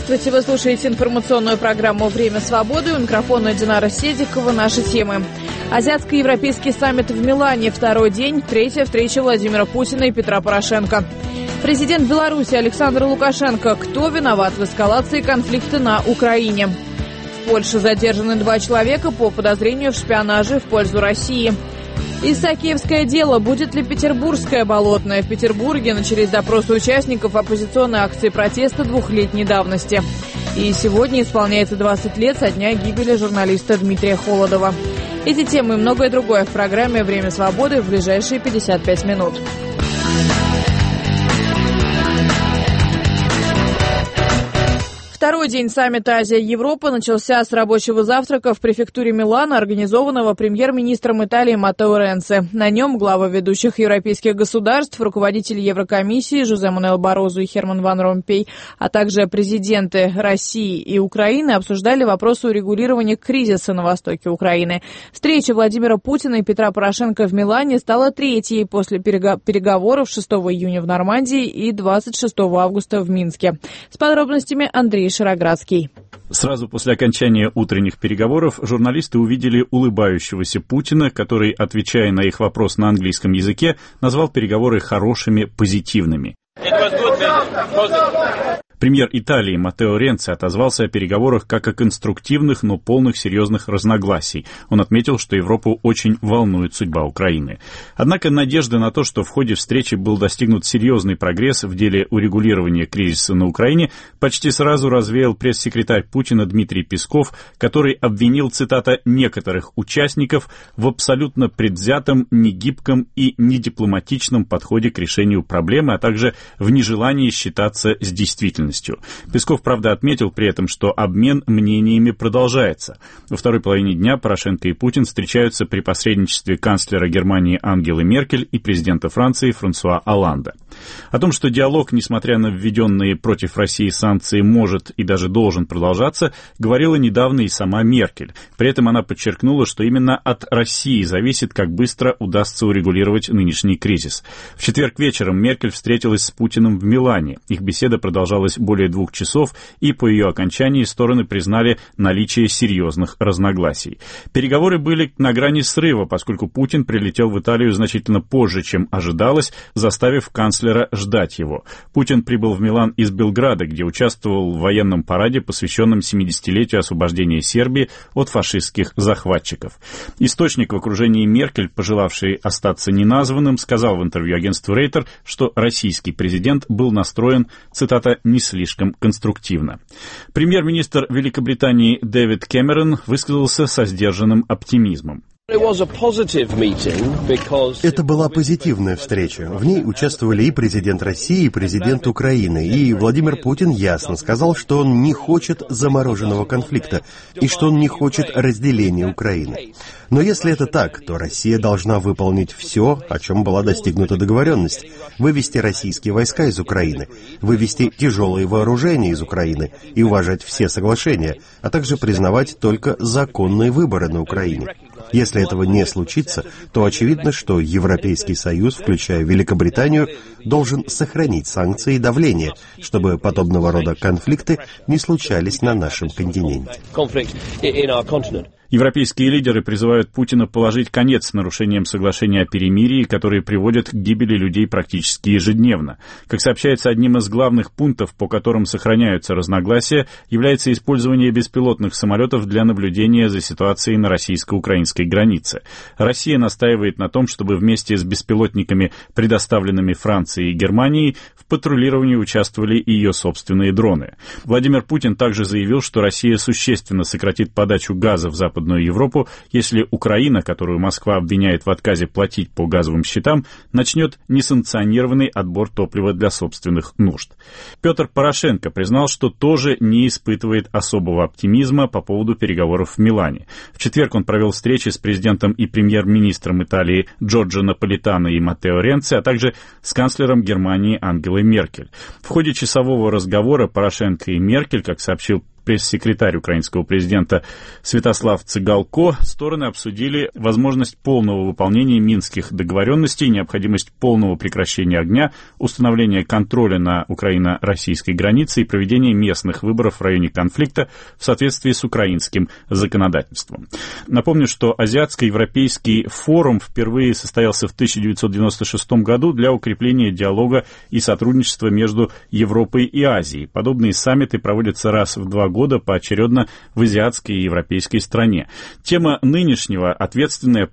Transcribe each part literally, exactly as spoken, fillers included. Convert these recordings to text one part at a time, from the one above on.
Здравствуйте, вы слушаете информационную программу «Время свободы». У микрофона Динара Седикова. Наши темы. Азиатско-европейский саммит в Милане. Второй день. Третья встреча Владимира Путина и Петра Порошенко. Президент Беларуси Александр Лукашенко. Кто виноват в эскалации конфликта на Украине? В Польше задержаны два человека по подозрению в шпионаже в пользу России. Исаакиевское дело. Будет ли петербургское болотное? В Петербурге начались допросы участников оппозиционной акции протеста двухлетней давности. И сегодня исполняется двадцать лет со дня гибели журналиста Дмитрия Холодова. Эти темы и многое другое в программе «Время свободы» в ближайшие пятьдесят пять минут. Второй день саммита Азия-Европа начался с рабочего завтрака в префектуре Милана, организованного премьер-министром Италии Маттео Ренци. На нем главы ведущих европейских государств, руководители Еврокомиссии Жозе Мануэль Баррозу и Херман Ван Ромпей, а также президенты России и Украины обсуждали вопросы урегулирования кризиса на востоке Украины. Встреча Владимира Путина и Петра Порошенко в Милане стала третьей после переговоров шестого июня в Нормандии и двадцать шестого августа в Минске. С подробностями Андрей Шароградский. Сразу после окончания утренних переговоров журналисты увидели улыбающегося Путина, который, отвечая на их вопрос на английском языке, назвал переговоры хорошими, позитивными. Премьер Италии Маттео Ренци отозвался о переговорах как о конструктивных, но полных серьезных разногласий. Он отметил, что Европу очень волнует судьба Украины. Однако надежда на то, что в ходе встречи был достигнут серьезный прогресс в деле урегулирования кризиса на Украине, почти сразу развеял пресс-секретарь Путина Дмитрий Песков, который обвинил, цитата, «некоторых участников в абсолютно предвзятом, негибком и недипломатичном подходе к решению проблемы, а также в нежелании считаться с действительностью». Песков, правда, отметил при этом, что обмен мнениями продолжается. Во второй половине дня Порошенко и Путин встречаются при посредничестве канцлера Германии Ангелы Меркель и президента Франции Франсуа Олланда. О том, что диалог, несмотря на введенные против России санкции, может и даже должен продолжаться, говорила недавно и сама Меркель. При этом она подчеркнула, что именно от России зависит, как быстро удастся урегулировать нынешний кризис. В четверг вечером Меркель встретилась с Путиным в Милане. Их беседа продолжалась более двух часов, и по ее окончании стороны признали наличие серьезных разногласий. Переговоры были на грани срыва, поскольку Путин прилетел в Италию значительно позже, чем ожидалось, заставив канцлера ждать его. Путин прибыл в Милан из Белграда, где участвовал в военном параде, посвященном семидесятилетию освобождения Сербии от фашистских захватчиков. Источник в окружении Меркель, пожелавший остаться неназванным, сказал в интервью агентству Рейтер, что российский президент был настроен, цитата, «не слишком конструктивно». Премьер-министр Великобритании Дэвид Кэмерон высказался со сдержанным оптимизмом. Это была позитивная встреча. В ней участвовали и президент России, и президент Украины. И Владимир Путин ясно сказал, что он не хочет замороженного конфликта, и что он не хочет разделения Украины. Но если это так, то Россия должна выполнить все, о чем была достигнута договоренность. Вывести российские войска из Украины, вывести тяжелые вооружения из Украины и уважать все соглашения, а также признавать только законные выборы на Украине. Если этого не случится, то очевидно, что Европейский Союз, включая Великобританию, должен сохранить санкции и давление, чтобы подобного рода конфликты не случались на нашем континенте. Европейские лидеры призывают Путина положить конец нарушениям соглашения о перемирии, которые приводят к гибели людей практически ежедневно. Как сообщается, одним из главных пунктов, по которым сохраняются разногласия, является использование беспилотных самолетов для наблюдения за ситуацией на российско-украинской границе. Россия настаивает на том, чтобы вместе с беспилотниками, предоставленными Францией и Германией, в патрулировании участвовали и ее собственные дроны. Владимир Путин также заявил, что Россия существенно сократит подачу газа в Западную Европу, если Украина, которую Москва обвиняет в отказе платить по газовым счетам, начнет несанкционированный отбор топлива для собственных нужд. Петр Порошенко признал, что тоже не испытывает особого оптимизма по поводу переговоров в Милане. В четверг он провел встречи с президентом и премьер-министром Италии Джорджо Наполитано и Маттео Ренци, а также с канцлером Германии Ангелой Меркель. В ходе часового разговора Порошенко и Меркель, как сообщил пресс-секретарь украинского президента Святослав Цыгалко, стороны обсудили возможность полного выполнения минских договоренностей, необходимость полного прекращения огня, установления контроля на украино-российской границе и проведения местных выборов в районе конфликта в соответствии с украинским законодательством. Напомню, что Азиатско-Европейский форум впервые состоялся в тысяча девятьсот девяносто шестом году для укрепления диалога и сотрудничества между Европой и Азией. Подобные саммиты проводятся раз в два года поочередно в азиатской и европейской стране. Тема нынешнего — ответственная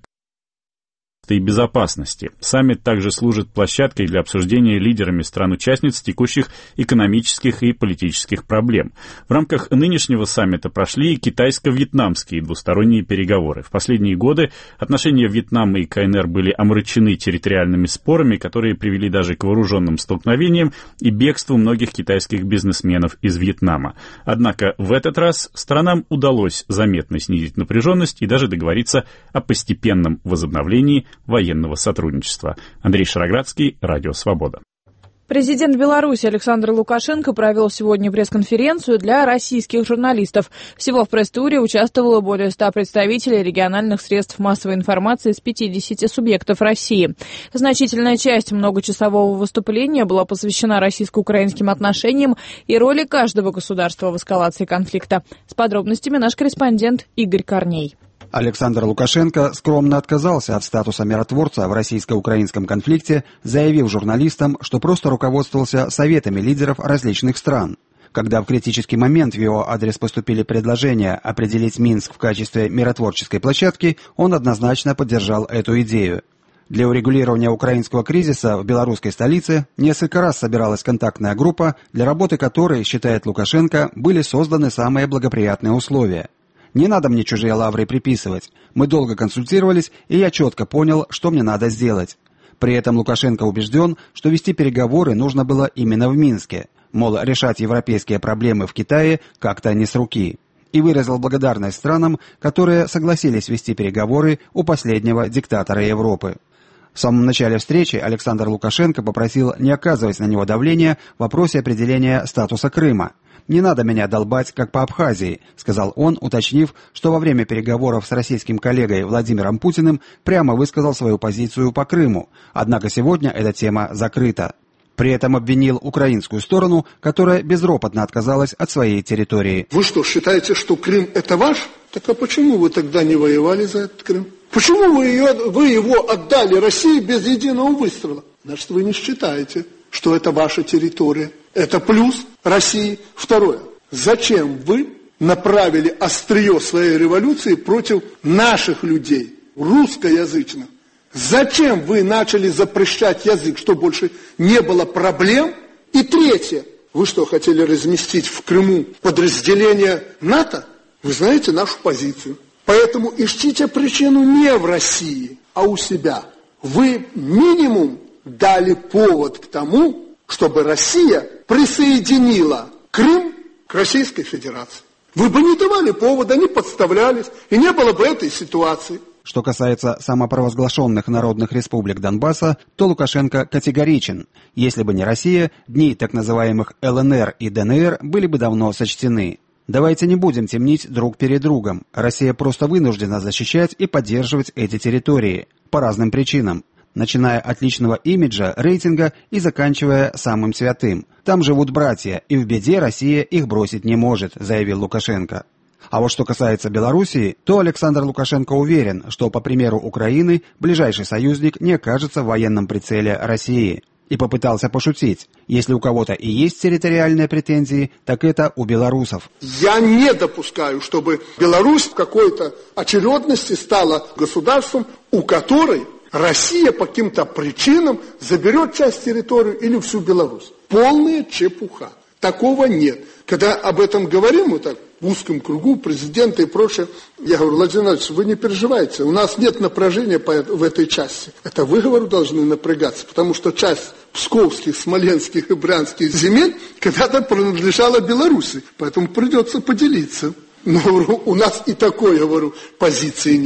и безопасности. Саммит также служит площадкой для обсуждения лидерами стран-участниц текущих экономических и политических проблем. В рамках нынешнего саммита прошли и китайско-вьетнамские двусторонние переговоры. В последние годы отношения Вьетнама и КНР были омрачены территориальными спорами, которые привели даже к вооруженным столкновениям и бегству многих китайских бизнесменов из Вьетнама. Однако в этот раз странам удалось заметно снизить напряженность и даже договориться о постепенном возобновлении военного сотрудничества. Андрей Шароградский, Радио Свобода. Президент Беларуси Александр Лукашенко провел сегодня пресс-конференцию для российских журналистов. Всего в пресс-туре участвовало более ста представителей региональных средств массовой информации из пятидесяти субъектов России. Значительная часть многочасового выступления была посвящена российско-украинским отношениям и роли каждого государства в эскалации конфликта. С подробностями наш корреспондент Игорь Корней. Александр Лукашенко скромно отказался от статуса миротворца в российско-украинском конфликте, заявив журналистам, что просто руководствовался советами лидеров различных стран. Когда в критический момент в его адрес поступили предложения определить Минск в качестве миротворческой площадки, он однозначно поддержал эту идею. Для урегулирования украинского кризиса в белорусской столице несколько раз собиралась контактная группа, для работы которой, считает Лукашенко, были созданы самые благоприятные условия. «Не надо мне чужие лавры приписывать. Мы долго консультировались, и я четко понял, что мне надо сделать». При этом Лукашенко убежден, что вести переговоры нужно было именно в Минске. Мол, решать европейские проблемы в Китае как-то не с руки. И выразил благодарность странам, которые согласились вести переговоры у последнего диктатора Европы. В самом начале встречи Александр Лукашенко попросил не оказывать на него давления в вопросе определения статуса Крыма. «Не надо меня долбать, как по Абхазии», — сказал он, уточнив, что во время переговоров с российским коллегой Владимиром Путиным прямо высказал свою позицию по Крыму. Однако сегодня эта тема закрыта. При этом обвинил украинскую сторону, которая безропотно отказалась от своей территории. «Вы что, считаете, что Крым — это ваш? Так а почему вы тогда не воевали за этот Крым? Почему вы, ее, вы его отдали России без единого выстрела? Значит, вы не считаете, что это ваша территория. Это плюс России. Второе. Зачем вы направили острие своей революции против наших людей, русскоязычных? Зачем вы начали запрещать язык, чтобы больше не было проблем? И третье. Вы что, хотели разместить в Крыму подразделение НАТО? Вы знаете нашу позицию. Поэтому ищите причину не в России, а у себя. Вы минимум дали повод к тому, чтобы Россия присоединила Крым к Российской Федерации. Вы бы не давали повода, не подставлялись, и не было бы этой ситуации. Что касается самопровозглашенных народных республик Донбасса, то Лукашенко категоричен. Если бы не Россия, дни так называемых эл эн эр и дэ эн эр были бы давно сочтены. Давайте не будем темнить друг перед другом. Россия просто вынуждена защищать и поддерживать эти территории. По разным причинам. Начиная от личного имиджа, рейтинга и заканчивая самым святым. Там живут братья, и в беде Россия их бросить не может, заявил Лукашенко. А вот что касается Белоруссии, то Александр Лукашенко уверен, что, по примеру Украины, ближайший союзник не окажется в военном прицеле России. И попытался пошутить. Если у кого-то и есть территориальные претензии, так это у белорусов. Я не допускаю, чтобы Беларусь в какой-то очередности стала государством, у которой Россия по каким-то причинам заберет часть территории или всю Беларусь. Полная чепуха. Такого нет. Когда об этом говорим, мы так в узком кругу, президента и прочее, я говорю: Владимир Владимирович, вы не переживайте, у нас нет напряжения в этой части. Это вы, говорю, должны напрягаться, потому что часть псковских, смоленских и брянских земель когда-то принадлежала Беларуси, поэтому придется поделиться. Но говорю, у нас и такой, говорю, позиции нет.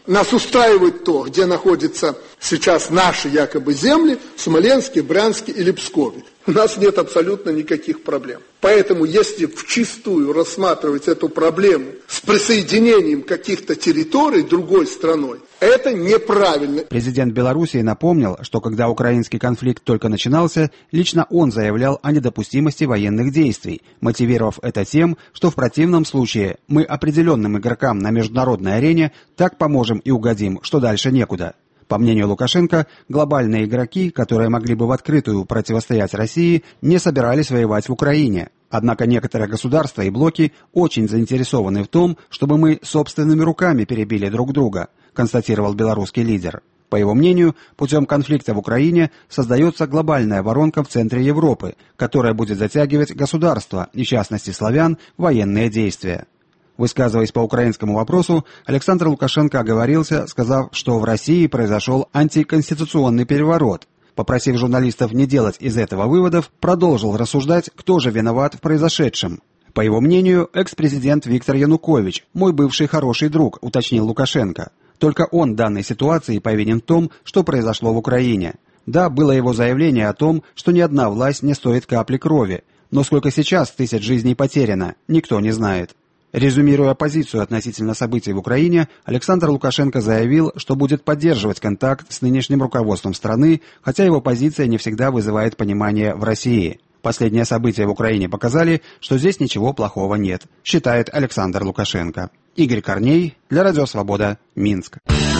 Нас устраивает то, где находятся сейчас наши якобы земли, в Смоленске, Брянске или Пскове. У нас нет абсолютно никаких проблем. Поэтому, если вчистую рассматривать эту проблему с присоединением каких-то территорий другой страной, это неправильно. Президент Белоруссии напомнил, что когда украинский конфликт только начинался, лично он заявлял о недопустимости военных действий, мотивировав это тем, что в противном случае мы определенным игрокам на международной арене так поможем и угодим, что дальше некуда. По мнению Лукашенко, глобальные игроки, которые могли бы в открытую противостоять России, не собирались воевать в Украине. Однако некоторые государства и блоки очень заинтересованы в том, чтобы мы собственными руками перебили друг друга, констатировал белорусский лидер. По его мнению, путем конфликта в Украине создается глобальная воронка в центре Европы, которая будет затягивать государства, и в частности славян, в военные действия. Высказываясь по украинскому вопросу, Александр Лукашенко оговорился, сказав, что в России произошел антиконституционный переворот. Попросив журналистов не делать из этого выводов, продолжил рассуждать, кто же виноват в произошедшем. По его мнению, экс-президент Виктор Янукович, мой бывший хороший друг, уточнил Лукашенко. Только он в данной ситуации повинен в том, что произошло в Украине. Да, было его заявление о том, что ни одна власть не стоит капли крови, но сколько сейчас тысяч жизней потеряно, никто не знает. Резюмируя позицию относительно событий в Украине, Александр Лукашенко заявил, что будет поддерживать контакт с нынешним руководством страны, хотя его позиция не всегда вызывает понимание в России. Последние события в Украине показали, что здесь ничего плохого нет, считает Александр Лукашенко. Игорь Корней, для Радио Свобода, Минск.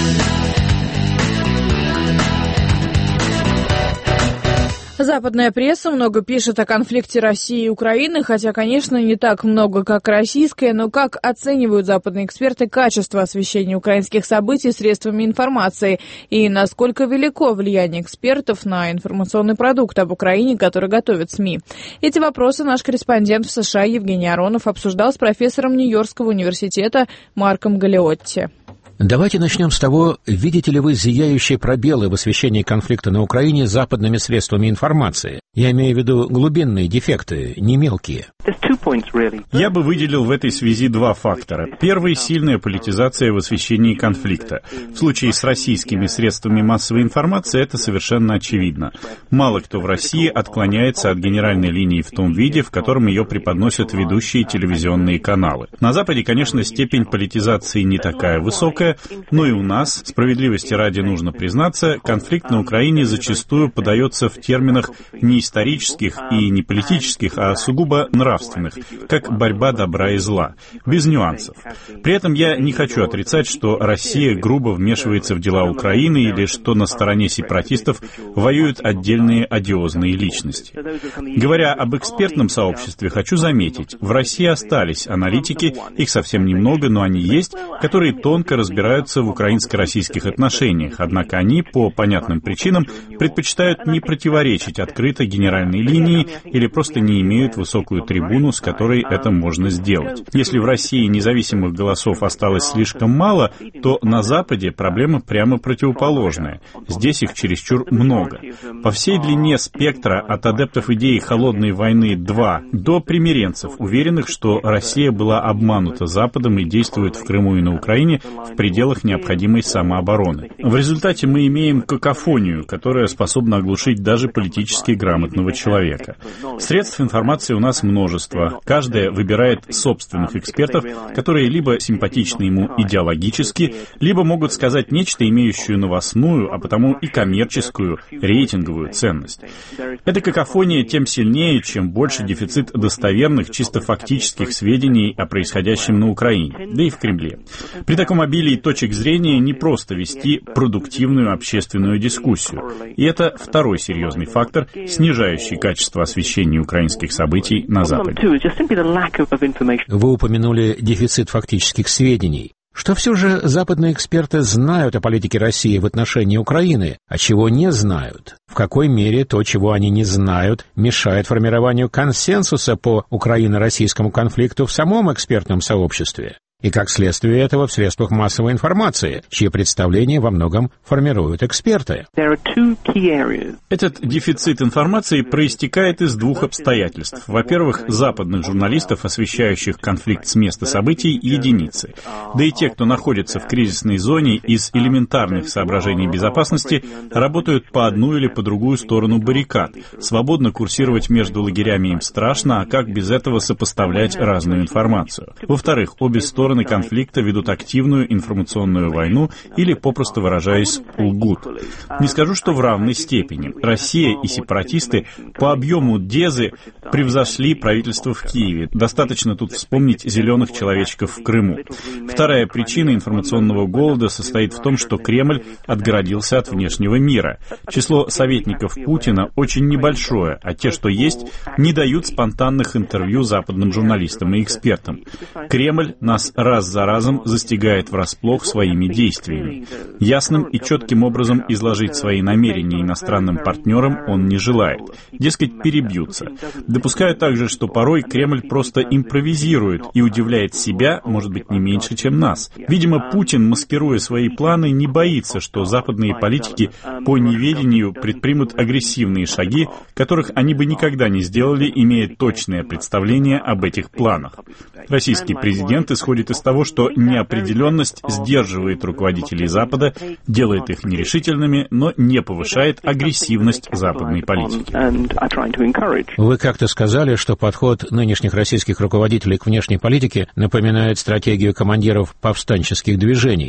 Западная пресса много пишет о конфликте России и Украины, хотя, конечно, не так много, как российская, но как оценивают западные эксперты качество освещения украинских событий средствами информации и насколько велико влияние экспертов на информационный продукт об Украине, который готовят СМИ. Эти вопросы наш корреспондент в США Евгений Аронов обсуждал с профессором Нью-Йоркского университета Марком Галиотти. Давайте начнем с того, видите ли вы зияющие пробелы в освещении конфликта на Украине западными средствами информации? Я имею в виду глубинные дефекты, не мелкие. Я бы выделил в этой связи два фактора. Первый – сильная политизация в освещении конфликта. В случае с российскими средствами массовой информации это совершенно очевидно. Мало кто в России отклоняется от генеральной линии в том виде, в котором ее преподносят ведущие телевизионные каналы. На Западе, конечно, степень политизации не такая высокая, но и у нас, справедливости ради нужно признаться, конфликт на Украине зачастую подается в терминах не исторических и не политических, а сугубо нравственных, как борьба добра и зла, без нюансов. При этом я не хочу отрицать, что Россия грубо вмешивается в дела Украины или что на стороне сепаратистов воюют отдельные одиозные личности. Говоря об экспертном сообществе, хочу заметить, в России остались аналитики, их совсем немного, но они есть, которые тонко разбираются в украинско-российских отношениях, однако они, по понятным причинам, предпочитают не противоречить открыто генеральной линии или просто не имеют высокую трибуну, с которой это можно сделать. Если в России независимых голосов осталось слишком мало, то на Западе проблема прямо противоположная. Здесь их чересчур много. По всей длине спектра от адептов идеи холодной войны два до примиренцев, уверенных, что Россия была обманута Западом и действует в Крыму и на Украине в пределах необходимой самообороны. В результате мы имеем какофонию, которая способна оглушить даже политически грамотного человека. Средств информации у нас множество. Каждая выбирает собственных экспертов, которые либо симпатичны ему идеологически, либо могут сказать нечто, имеющее новостную, а потому и коммерческую, рейтинговую ценность. Эта какофония тем сильнее, чем больше дефицит достоверных, чисто фактических сведений о происходящем на Украине, да и в Кремле. При таком обилии точек зрения не просто вести продуктивную общественную дискуссию. И это второй серьезный фактор, снижающий качество освещения украинских событий на Западе. Вы упомянули дефицит фактических сведений. Что все же западные эксперты знают о политике России в отношении Украины, а чего не знают? В какой мере то, чего они не знают, мешает формированию консенсуса по украино-российскому конфликту в самом экспертном сообществе? и, как следствие этого, в средствах массовой информации, чьи представления во многом формируют эксперты. Этот дефицит информации проистекает из двух обстоятельств. Во-первых, западных журналистов, освещающих конфликт с места событий, единицы. Да и те, кто находится в кризисной зоне, из элементарных соображений безопасности работают по одну или по другую сторону баррикад. Свободно курсировать между лагерями им страшно, а как без этого сопоставлять разную информацию? Во-вторых, обе стороны конфликта ведут активную информационную войну или, попросту выражаясь, лгут. Не скажу, что в равной степени. Россия и сепаратисты по объему дезы превзошли правительство в Киеве. Достаточно тут вспомнить зеленых человечков в Крыму. Вторая причина информационного голода состоит в том, что Кремль отгородился от внешнего мира. Число советников Путина очень небольшое, а те, что есть, не дают спонтанных интервью западным журналистам и экспертам. Кремль нас раз за разом застигает врасплох своими действиями. Ясным и четким образом изложить свои намерения иностранным партнерам он не желает. Дескать, перебьются. Допускаю также, что порой Кремль просто импровизирует и удивляет себя, может быть, не меньше, чем нас. Видимо, Путин, маскируя свои планы, не боится, что западные политики по неведению предпримут агрессивные шаги, которых они бы никогда не сделали, имея точное представление об этих планах. Российский президент исходит из того, что неопределенность сдерживает руководителей Запада, делает их нерешительными, но не повышает агрессивность западной политики. Вы как-то сказали, что подход нынешних российских руководителей к внешней политике напоминает стратегию командиров повстанческих движений.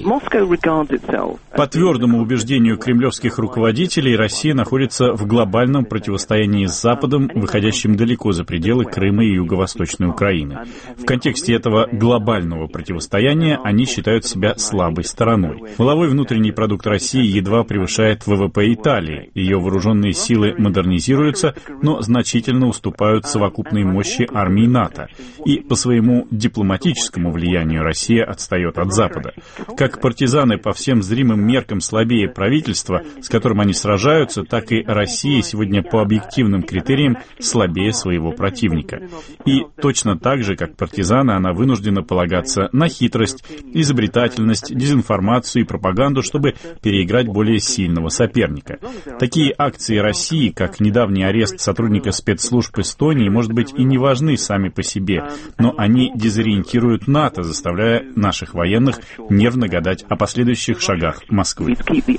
По твердому убеждению кремлевских руководителей, Россия находится в глобальном противостоянии с Западом, выходящим далеко за пределы Крыма и Юго-Восточной Украины. В контексте этого глобального противостояния они считают себя слабой стороной. Валовой внутренний продукт России едва превышает ВВП Италии. Ее вооруженные силы модернизируются, но значительно уступают совокупной мощи армии НАТО. И по своему дипломатическому влиянию Россия отстает от Запада. Как партизаны по всем зримым меркам слабее правительства, с которым они сражаются, так и Россия сегодня по объективным критериям слабее своего противника. И точно так же, как партизаны, она вынуждена полагаться на хитрость, изобретательность, дезинформацию и пропаганду, чтобы переиграть более сильного соперника. Такие акции России, как недавний арест сотрудника спецслужб Эстонии, может быть, и не важны сами по себе, но они дезориентируют НАТО, заставляя наших военных нервно гадать о последующих шагах Москвы.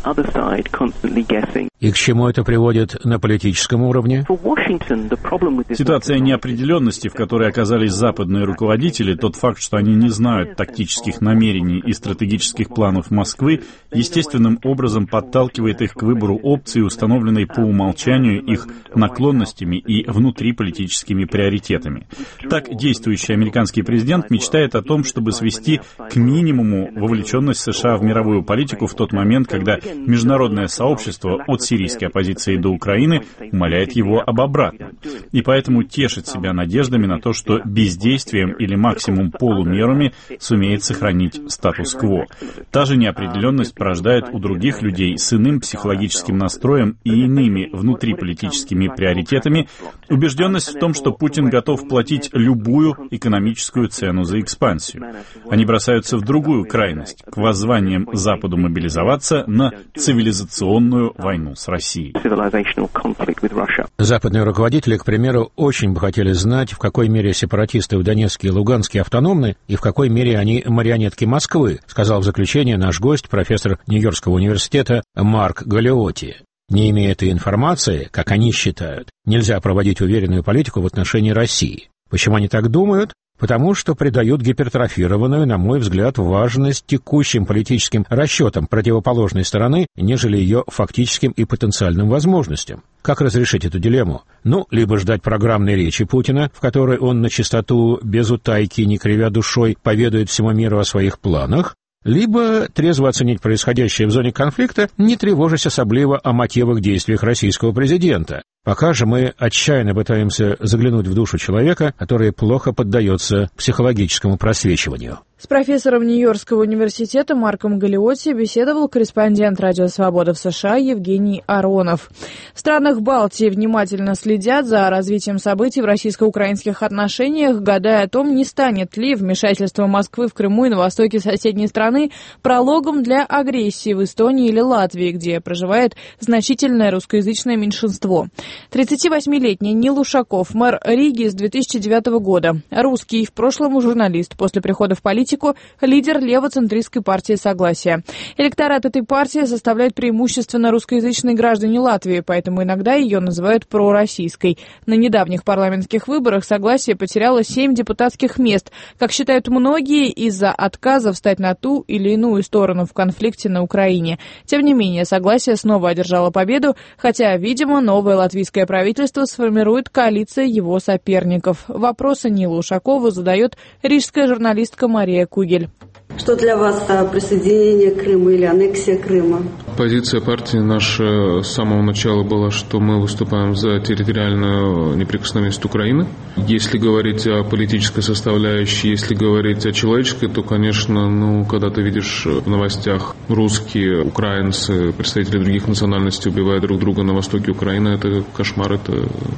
И к чему это приводит на политическом уровне? Ситуация неопределенности, в которой оказались западные руководители, тот факт, что они не знают тактических намерений и стратегических планов Москвы, естественным образом подталкивает их к выбору опции, установленной по умолчанию их наклонностями и внутриполитическими приоритетами. Так, действующий американский президент мечтает о том, чтобы свести к минимуму вовлеченность США в мировую политику в тот момент, когда международное сообщество от сирийской оппозиции до Украины умоляет его об обратном. И поэтому тешит себя надеждами на то, что бездействием или максимум полумерами сумеет сохранить статус-кво. Та же неопределенность порождает у других людей с иным психологическим настроем и иными внутриполитическими приоритетами убежденность в том, что Путин готов платить любую экономическую цену за экспансию. Они бросаются в другую крайность, к воззваниям Западу мобилизоваться на цивилизационную войну с Россией. Западные руководители, к примеру, очень бы хотели знать, в какой мере сепаратисты в Донецке и Луганске автономны и в какой мере они марионетки Москвы, сказал в заключение наш гость, профессор Нью-Йоркского университета Марк Галлиотти. Не имея этой информации, как они считают, нельзя проводить уверенную политику в отношении России. Почему они так думают? Потому что придают гипертрофированную, на мой взгляд, важность текущим политическим расчетам противоположной стороны, нежели ее фактическим и потенциальным возможностям. Как разрешить эту дилемму? Ну, либо ждать программной речи Путина, в которой он на чистоту, без утайки, не кривя душой, поведает всему миру о своих планах, либо трезво оценить происходящее в зоне конфликта, не тревожась особливо о мотивах действиях российского президента, Пока же мы отчаянно пытаемся заглянуть в душу человека, который плохо поддается психологическому просвечиванию. С профессором Нью-Йоркского университета Марком Галиотти беседовал корреспондент «Радио Свобода» в США Евгений Аронов. В странах Балтии внимательно следят за развитием событий в российско-украинских отношениях, гадая о том, не станет ли вмешательство Москвы в Крыму и на востоке соседней страны прологом для агрессии в Эстонии или Латвии, где проживает значительное русскоязычное меньшинство. тридцативосьмилетний Нил Ушаков, мэр Риги с две тысячи девятого года, русский, в прошлом журналист, после прихода в политику лидер левоцентристской партии «Согласие». Электорат этой партии составляет преимущественно русскоязычные граждане Латвии, поэтому иногда ее называют пророссийской. На недавних парламентских выборах «Согласие» потеряло семь депутатских мест, как считают многие, из-за отказа встать на ту или иную сторону в конфликте на Украине. Тем не менее, «Согласие» снова одержало победу, хотя, видимо, новое латвийское правительство сформирует коалиция его соперников. Вопросы Нилу Ушакову задает рижская журналистка Мария Кугель. Что для вас присоединение Крыма или аннексия Крыма? Позиция партии наша с самого начала была, что мы выступаем за территориальную неприкосновенность Украины. Если говорить о политической составляющей, если говорить о человеческой, то, конечно, ну, когда ты видишь в новостях русские, украинцы, представители других национальностей убивают друг друга на востоке Украины, это кошмар, это...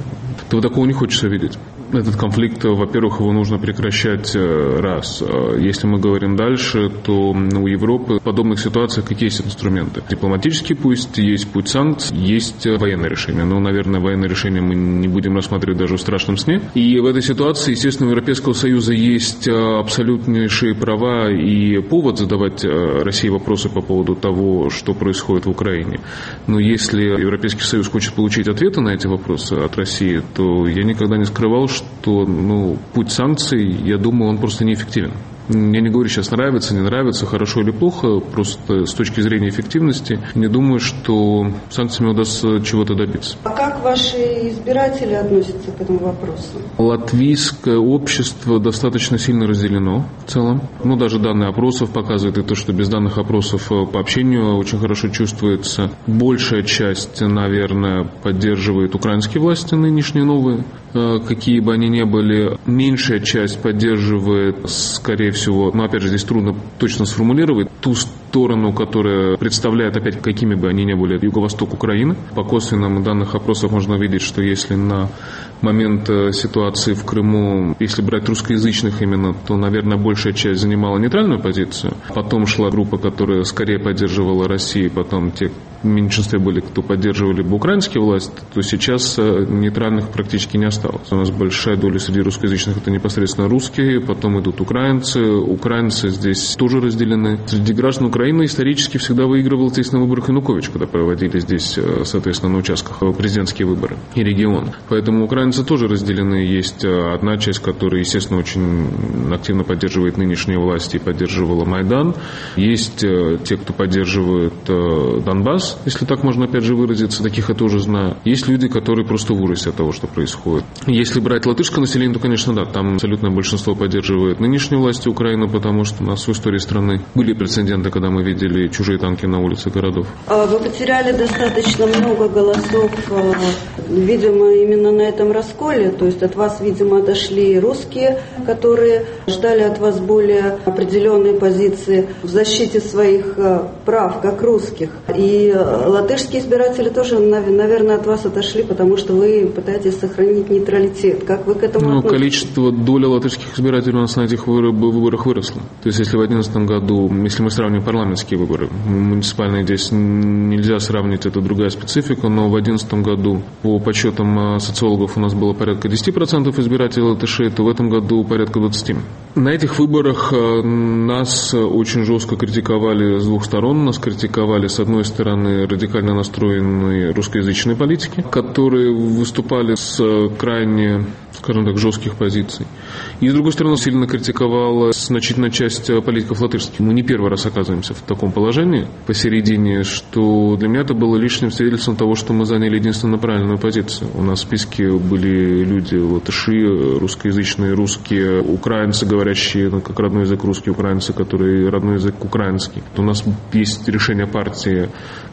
Ты такого не хочется видеть. Этот конфликт, во-первых, его нужно прекращать раз. Если мы говорим дальше, то у Европы в подобных ситуациях какие есть инструменты? Дипломатический пусть, есть путь санкций, есть военное решение. Но, наверное, военное решение мы не будем рассматривать даже в страшном сне. И в этой ситуации, естественно, у Европейского Союза есть абсолютнейшие права и повод задавать России вопросы по поводу того, что происходит в Украине. Но если Европейский Союз хочет получить ответы на эти вопросы от России, то я никогда не скрывал, что что ну, путь санкций, я думаю, он просто неэффективен. Я не говорю сейчас нравится, не нравится, хорошо или плохо, просто с точки зрения эффективности не думаю, что санкциями удастся чего-то добиться. А как ваши избиратели относятся к этому вопросу? Латвийское общество достаточно сильно разделено в целом. Ну, даже данные опросов показывают и то, что без данных опросов по общению очень хорошо чувствуется. Большая часть, наверное, поддерживает украинские власти нынешние новые, какие бы они ни были. Меньшая часть поддерживает, скорее всего, но опять же здесь трудно точно сформулировать, ту сторону, которая представляет, опять, какими бы они ни были, юго-восток Украины. По косвенным данных опросов можно видеть, что если на момент ситуации в Крыму, если брать русскоязычных именно, то, наверное, большая часть занимала нейтральную позицию. Потом шла группа, которая скорее поддерживала Россию, потом те в меньшинстве были, кто поддерживали бы украинские власти, то сейчас нейтральных практически не осталось. У нас большая доля среди русскоязычных это непосредственно русские, потом идут украинцы. Украинцы здесь тоже разделены. Среди граждан Украины исторически всегда выигрывал здесь на выборах Янукович, когда проводили здесь, соответственно, на участках президентские выборы и регион. Поэтому украинцы тоже разделены. Есть одна часть, которая, естественно, очень активно поддерживает нынешние власти и поддерживала Майдан. Есть те, кто поддерживает Донбасс, если так можно опять же выразиться, таких я тоже знаю. Есть люди, которые просто в ужасе от того, что происходит. Если брать латышское население, то, конечно, да, там абсолютное большинство поддерживает нынешние власти Украины, потому что у нас в истории страны были прецеденты, когда мы видели чужие танки на улице городов. Вы потеряли достаточно много голосов, видимо, именно на этом расколе, то есть от вас, видимо, отошли русские, которые ждали от вас более определенные позиции в защите своих прав, как русских. И латышские избиратели тоже, наверное, от вас отошли, потому что вы пытаетесь сохранить нейтралитет. Как вы к этому ну, относитесь? Количество, доля латышских избирателей у нас на этих выборах выросло. То есть, если в две тысячи одиннадцатом году, если мы сравним парламентские выборы, муниципальные здесь нельзя сравнить, это другая специфика, но в две тысячи одиннадцатом году по подсчетам социологов у нас было порядка десять процентов избирателей латышей, то в этом году порядка двадцать процентов. На этих выборах нас очень жестко критиковали с двух сторон. Нас критиковали, с одной стороны, радикально настроенные русскоязычные политики, которые выступали с крайне, скажем так, жестких позиций. И, с другой стороны, сильно критиковала значительная часть политиков латышских. Мы не первый раз оказываемся в таком положении посередине, что для меня это было лишним свидетельством того, что мы заняли единственно правильную позицию. У нас в списке были люди латыши, русскоязычные, русские, украинцы, говорящие ну, как родной язык русский, украинцы, которые родной язык украинский. У нас есть решение партии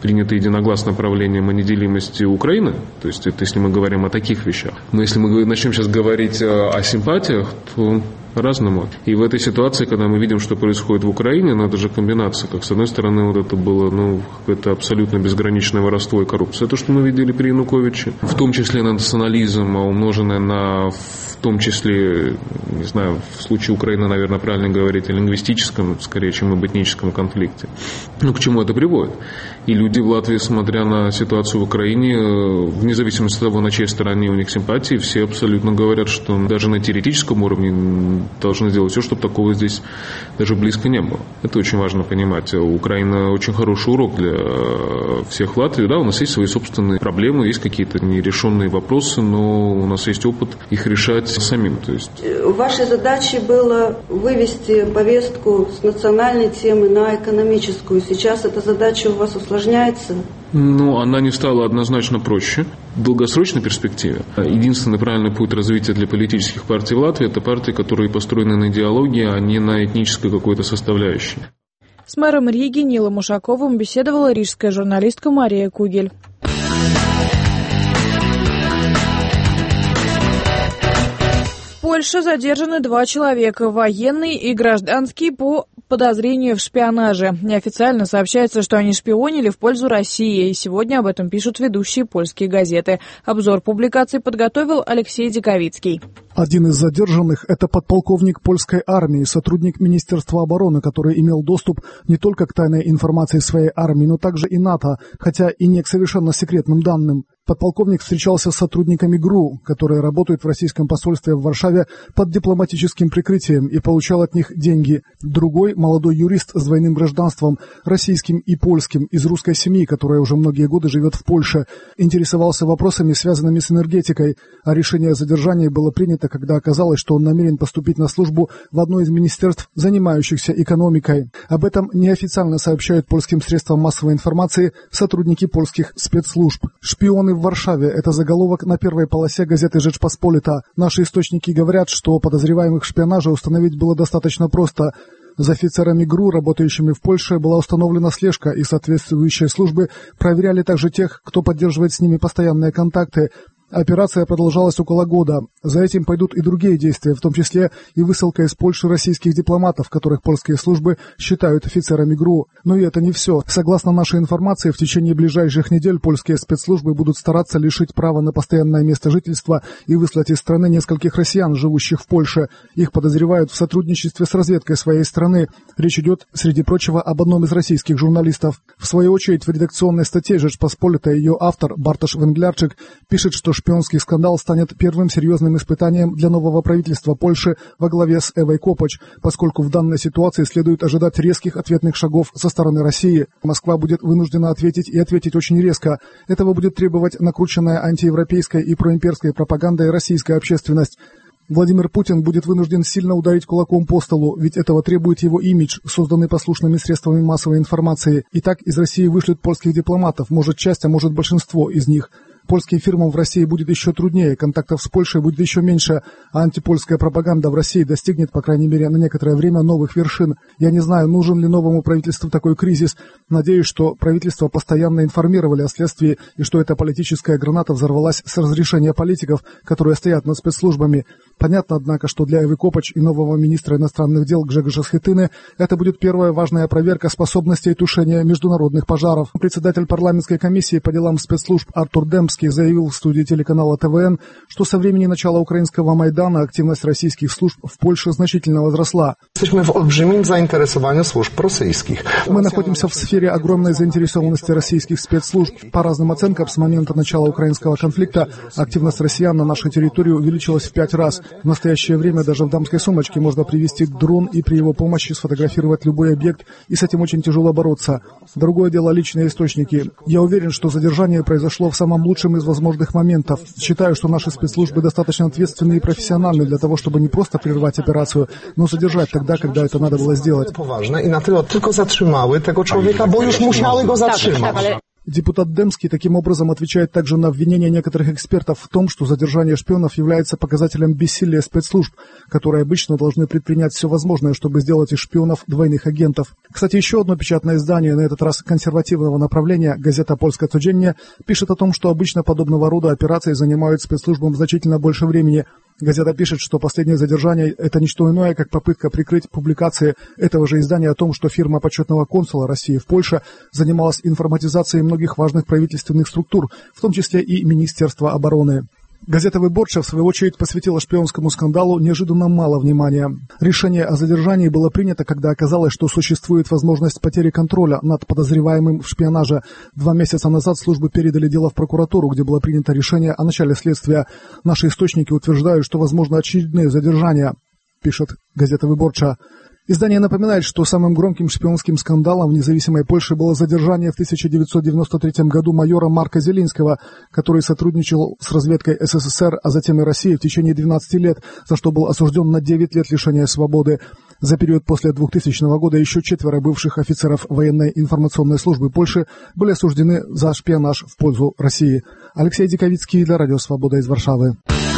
принято единогласно правлением о неделимости Украины, то есть это если мы говорим о таких вещах. Но если мы начнем сейчас говорить о симпатиях, то разному. И в этой ситуации, когда мы видим, что происходит в Украине, ну, это же комбинация. Как с одной стороны, вот это было, ну, какое-то абсолютно безграничное воровство и коррупция. Это, что мы видели при Януковиче. В том числе на национализм, умноженное на, в том числе, не знаю, в случае Украины, наверное, правильно говорить о лингвистическом, скорее, чем об этническом конфликте. Ну, к чему это приводит? И люди в Латвии, смотря на ситуацию в Украине, вне зависимости от того, на чьей стороне у них симпатии, все абсолютно говорят, что даже на теоретическом уровне должны сделать все, чтобы такого здесь даже близко не было. Это очень важно понимать. Украина очень хороший урок для всех Латвии. Да, у нас есть свои собственные проблемы, есть какие-то нерешенные вопросы, но у нас есть опыт их решать самим. То есть... Вашей задачей было вывести повестку с национальной темы на экономическую. Сейчас эта задача у вас усложняется? Ну, она не стала однозначно проще. В долгосрочной перспективе единственный правильный путь развития для политических партий в Латвии – это партии, которые построены на идеологии, а не на этнической какой-то составляющей. С мэром Риги Нилом Ушаковым беседовала рижская журналистка Мария Кугель. В Польше задержаны два человека – военный и гражданский по подозрению в шпионаже. Неофициально сообщается, что они шпионили в пользу России, и сегодня об этом пишут ведущие польские газеты. Обзор публикаций подготовил Алексей Диковицкий. Один из задержанных – это подполковник польской армии, сотрудник Министерства обороны, который имел доступ не только к тайной информации своей армии, но также и НАТО, хотя и не к совершенно секретным данным. Подполковник встречался с сотрудниками ГРУ, которые работают в российском посольстве в Варшаве под дипломатическим прикрытием, и получал от них деньги. Другой – молодой юрист с двойным гражданством, российским и польским, из русской семьи, которая уже многие годы живет в Польше, интересовался вопросами, связанными с энергетикой, а решение о задержании было принято, когда оказалось, что он намерен поступить на службу в одно из министерств, занимающихся экономикой. Об этом неофициально сообщают польским средствам массовой информации сотрудники польских спецслужб. «Шпионы в Варшаве» — это заголовок на первой полосе газеты «Rzeczpospolita». Наши источники говорят, что подозреваемых в шпионаже установить было достаточно просто. За офицерами ГРУ, работающими в Польше, была установлена слежка, и соответствующие службы проверяли также тех, кто поддерживает с ними постоянные контакты. Операция продолжалась около года. За этим пойдут и другие действия, в том числе и высылка из Польши российских дипломатов, которых польские службы считают офицерами ГРУ. Но и это не все. Согласно нашей информации, в течение ближайших недель польские спецслужбы будут стараться лишить права на постоянное место жительства и выслать из страны нескольких россиян, живущих в Польше. Их подозревают в сотрудничестве с разведкой своей страны. Речь идет, среди прочего, об одном из российских журналистов. В свою очередь, в редакционной статье «Rzeczpospolita» ее автор Бартош Венглярчик пишет, что шпионский скандал станет первым серьезным испытанием для нового правительства Польши во главе с Эвой Копач, поскольку в данной ситуации следует ожидать резких ответных шагов со стороны России. Москва будет вынуждена ответить и ответить очень резко. Этого будет требовать накрученная антиевропейской и проимперской пропагандой российская общественность. Владимир Путин будет вынужден сильно ударить кулаком по столу, ведь этого требует его имидж, созданный послушными средствами массовой информации. И так из России вышлют польских дипломатов, может часть, а может большинство из них. Польским фирмам в России будет еще труднее, контактов с Польшей будет еще меньше, а антипольская пропаганда в России достигнет, по крайней мере, на некоторое время новых вершин. Я не знаю, нужен ли новому правительству такой кризис. Надеюсь, что правительство постоянно информировали о следствии и что эта политическая граната взорвалась с разрешения политиков, которые стоят над спецслужбами. Понятно, однако, что для Эвы Копач и нового министра иностранных дел Гжегоша Схетыны это будет первая важная проверка способностей тушения международных пожаров. Председатель парламентской комиссии по делам спецслужб Артур Дембский заявил в студии телеканала ТВН, что со времени начала украинского Майдана активность российских служб в Польше значительно возросла. Мы в olbrzymim zainteresowaniu służb rosyjskich. Мы находимся в сфере огромной заинтересованности российских спецслужб. По разным оценкам, с момента начала украинского конфликта активность россиян на нашей территории увеличилась в пять раз. В настоящее время даже в дамской сумочке можно привезти дрон и при его помощи сфотографировать любой объект, и с этим очень тяжело бороться. Другое дело — личные источники. Я уверен, что задержание произошло в самом лучшем из возможных моментов. Считаю, что наши спецслужбы достаточно ответственны и профессиональны для того, чтобы не просто прервать операцию, но задержать тогда, когда это надо было сделать. И на тyle tylko zatrzymały tego człowieka, bo już musiały go zatrzymać. Депутат Демский таким образом отвечает также на обвинения некоторых экспертов в том, что задержание шпионов является показателем бессилия спецслужб, которые обычно должны предпринять все возможное, чтобы сделать из шпионов двойных агентов. Кстати, еще одно печатное издание, на этот раз консервативного направления, газета «Польское Codziennie», пишет о том, что обычно подобного рода операции занимают спецслужбам значительно больше времени. Газета пишет, что последнее задержание – это не что иное, как попытка прикрыть публикации этого же издания о том, что фирма почетного консула России в Польше занималась информатизацией многих важных правительственных структур, в том числе и Министерства обороны. Газета «Выборча», в свою очередь, посвятила шпионскому скандалу неожиданно мало внимания. Решение о задержании было принято, когда оказалось, что существует возможность потери контроля над подозреваемым в шпионаже. Два месяца назад службы передали дело в прокуратуру, где было принято решение о начале следствия. Наши источники утверждают, что возможно очередные задержания, пишет газета «Выборча». Издание напоминает, что самым громким шпионским скандалом в независимой Польше было задержание в тысяча девятьсот девяносто третьем году майора Марка Зелинского, который сотрудничал с разведкой СССР, а затем и России в течение двенадцати лет, за что был осужден на девять лет лишения свободы. За период после двухтысячного года еще четверо бывших офицеров военной информационной службы Польши были осуждены за шпионаж в пользу России. Алексей Диковицкий для Радио Свобода из Варшавы.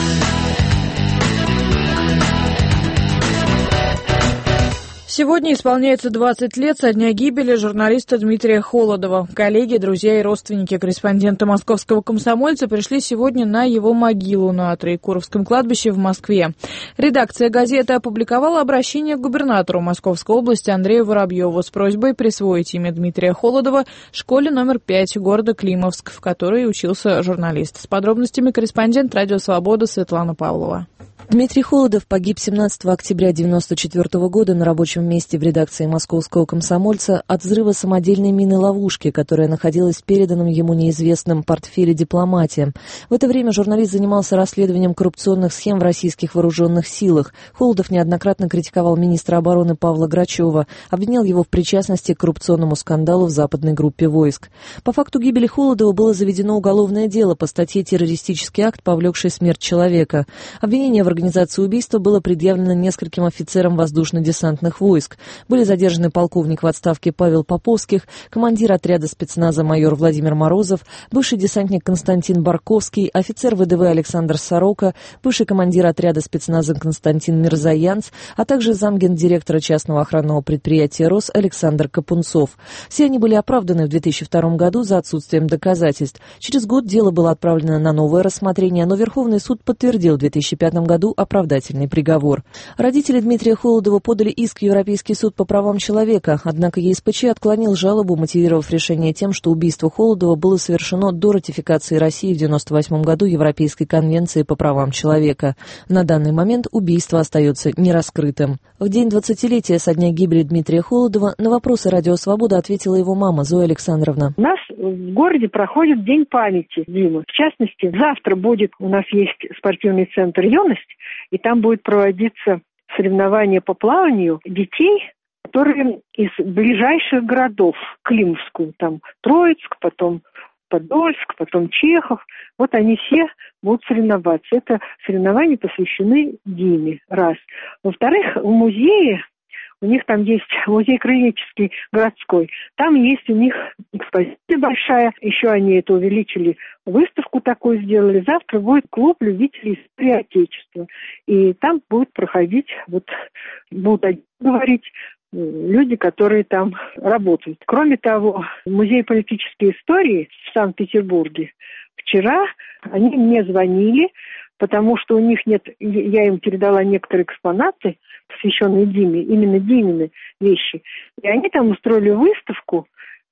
Сегодня исполняется двадцать лет со дня гибели журналиста Дмитрия Холодова. Коллеги, друзья и родственники корреспондента «Московского комсомольца» пришли сегодня на его могилу на Троекуровском кладбище в Москве. Редакция газеты опубликовала обращение к губернатору Московской области Андрею Воробьеву с просьбой присвоить имя Дмитрия Холодова школе номер пять города Климовск, в которой учился журналист. С подробностями корреспондент «Радио Свобода» Светлана Павлова. Дмитрий Холодов погиб семнадцатого октября девяносто четвёртого года на рабочем месте в редакции «Московского комсомольца» от взрыва самодельной мины-ловушки, которая находилась в переданном ему неизвестном портфеле «Дипломатия». В это время журналист занимался расследованием коррупционных схем в российских вооруженных силах. Холодов неоднократно критиковал министра обороны Павла Грачева, обвинял его в причастности к коррупционному скандалу в западной группе войск. По факту гибели Холодова было заведено уголовное дело по статье «Террористический акт, повлекший смерть человека». Обвинение в организации убийства было предъявлено нескольким офицерам воздушно-десантных войск. Были задержаны полковник в отставке Павел Поповских, командир отряда спецназа майор Владимир Морозов, бывший десантник Константин Барковский, офицер ВДВ Александр Сорока, бывший командир отряда спецназа Константин Мирзаянц, а также замгендиректора частного охранного предприятия «Рос» Александр Капунцов. Все они были оправданы в две тысячи втором году за отсутствием доказательств. Через год дело было отправлено на новое рассмотрение, но Верховный суд подтвердил в две тысячи пятом году оправдательный приговор. Родители Дмитрия Холодова подали иск в Европейский суд по правам человека, однако ЕСПЧ отклонил жалобу, мотивировав решение тем, что убийство Холодова было совершено до ратификации России в девяносто восьмом году Европейской конвенции по правам человека. На данный момент убийство остается нераскрытым. В день двадцатилетия со дня гибели Дмитрия Холодова на вопросы «Радио Свобода» ответила его мама Зоя Александровна. У нас в городе проходит День памяти Димы. В частности, завтра будет, у нас есть спортивный центр «Юность», и там будет проводиться соревнования по плаванию детей, которые из ближайших городов, Климовскую, там Троицк, потом Подольск, потом Чехов. Вот они все будут соревноваться. Это соревнования посвящены Диме, раз. Во-вторых, в музее, у них там есть музей краеведческий городской, там есть у них экспозиция большая, еще они это увеличили, выставку такую сделали. Завтра будет клуб любителей истории Отечества, и там будет проходить, вот будут говорить люди, которые там работают. Кроме того, Музей политической истории в Санкт-Петербурге вчера они мне звонили, потому что у них нет, я им передала некоторые экспонаты, посвященные Диме, именно Димины вещи. И они там устроили выставку,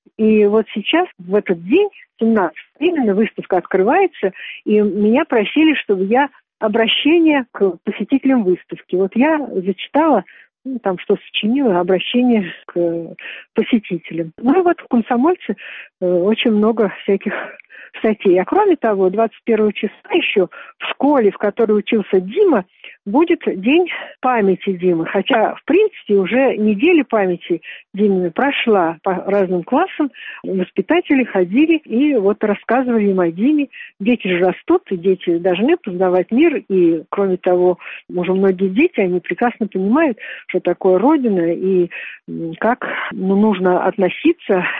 и вот сейчас, в этот день, семнадцатого, именно выставка открывается, и меня просили, чтобы я обращение к посетителям выставки. Вот я зачитала, ну, там что сочинила, обращение к посетителям. Ну и вот в «Комсомольце» очень много всяких статей. А кроме того, двадцать первого числа еще в школе, в которой учился Дима, будет День памяти Димы. Хотя, в принципе, уже неделя памяти Димы прошла по разным классам. Воспитатели ходили и вот рассказывали им о Диме. Дети же растут, и дети должны познавать мир. И, кроме того, уже многие дети, они прекрасно понимают, что такое Родина и как ну, нужно относиться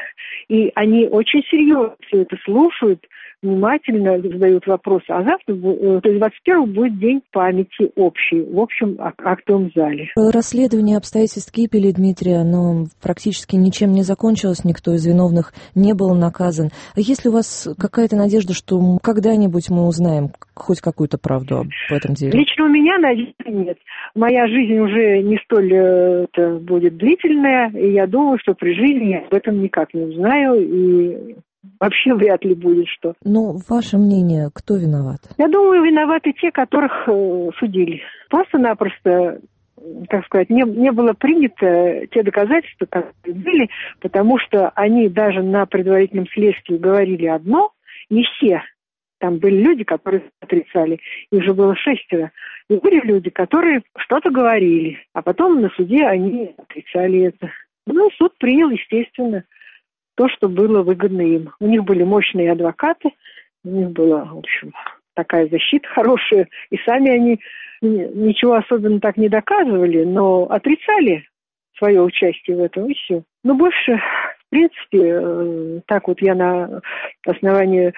И они очень серьезно все это слушают, внимательно задают вопросы. А завтра, то есть двадцать первого, будет день памяти общий в общем актовом зале. Расследование обстоятельств гибели Дмитрия, оно практически ничем не закончилось, никто из виновных не был наказан. А есть ли у вас какая-то надежда, что когда-нибудь мы узнаем хоть какую-то правду об этом деле? Лично у меня надежды нет. Моя жизнь уже не столь это будет длительная, и я думаю, что при жизни я об этом никак не узнаю, и вообще вряд ли будет что. Ну, ваше мнение, кто виноват? Я думаю, виноваты те, которых э, судили. Просто-напросто, как сказать, не, не было принято те доказательства, которые были, потому что они даже на предварительном следствии говорили одно, не все. Там были люди, которые отрицали, их же было шестеро. И были люди, которые что-то говорили, а потом на суде они отрицали это. Ну, суд принял, естественно, то, что было выгодно им. У них были мощные адвокаты, у них была, в общем, такая защита хорошая, и сами они ничего особенно так не доказывали, но отрицали свое участие в этом, и все. Но больше, в принципе, так вот я на основании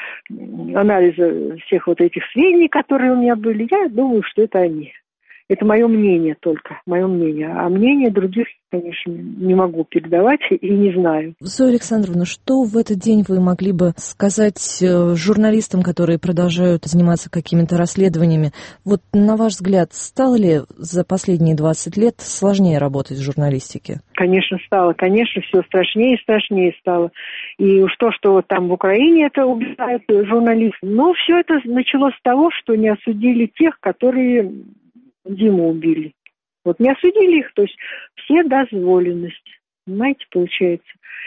анализа всех вот этих сведений, которые у меня были, я думаю, что это они. Это мое мнение только, мое мнение. А мнение других, конечно, не могу передавать и не знаю. Зоя Александровна, что в этот день вы могли бы сказать журналистам, которые продолжают заниматься какими-то расследованиями? Вот, на ваш взгляд, стало ли за последние двадцать лет сложнее работать в журналистике? Конечно, стало. Конечно, все страшнее и страшнее стало. И уж то, что вот там в Украине это убивают журналистов. Но все это началось с того, что не осудили тех, которые Диму убили. Вот не осудили их, то есть все дозволенность. Понимаете, получается.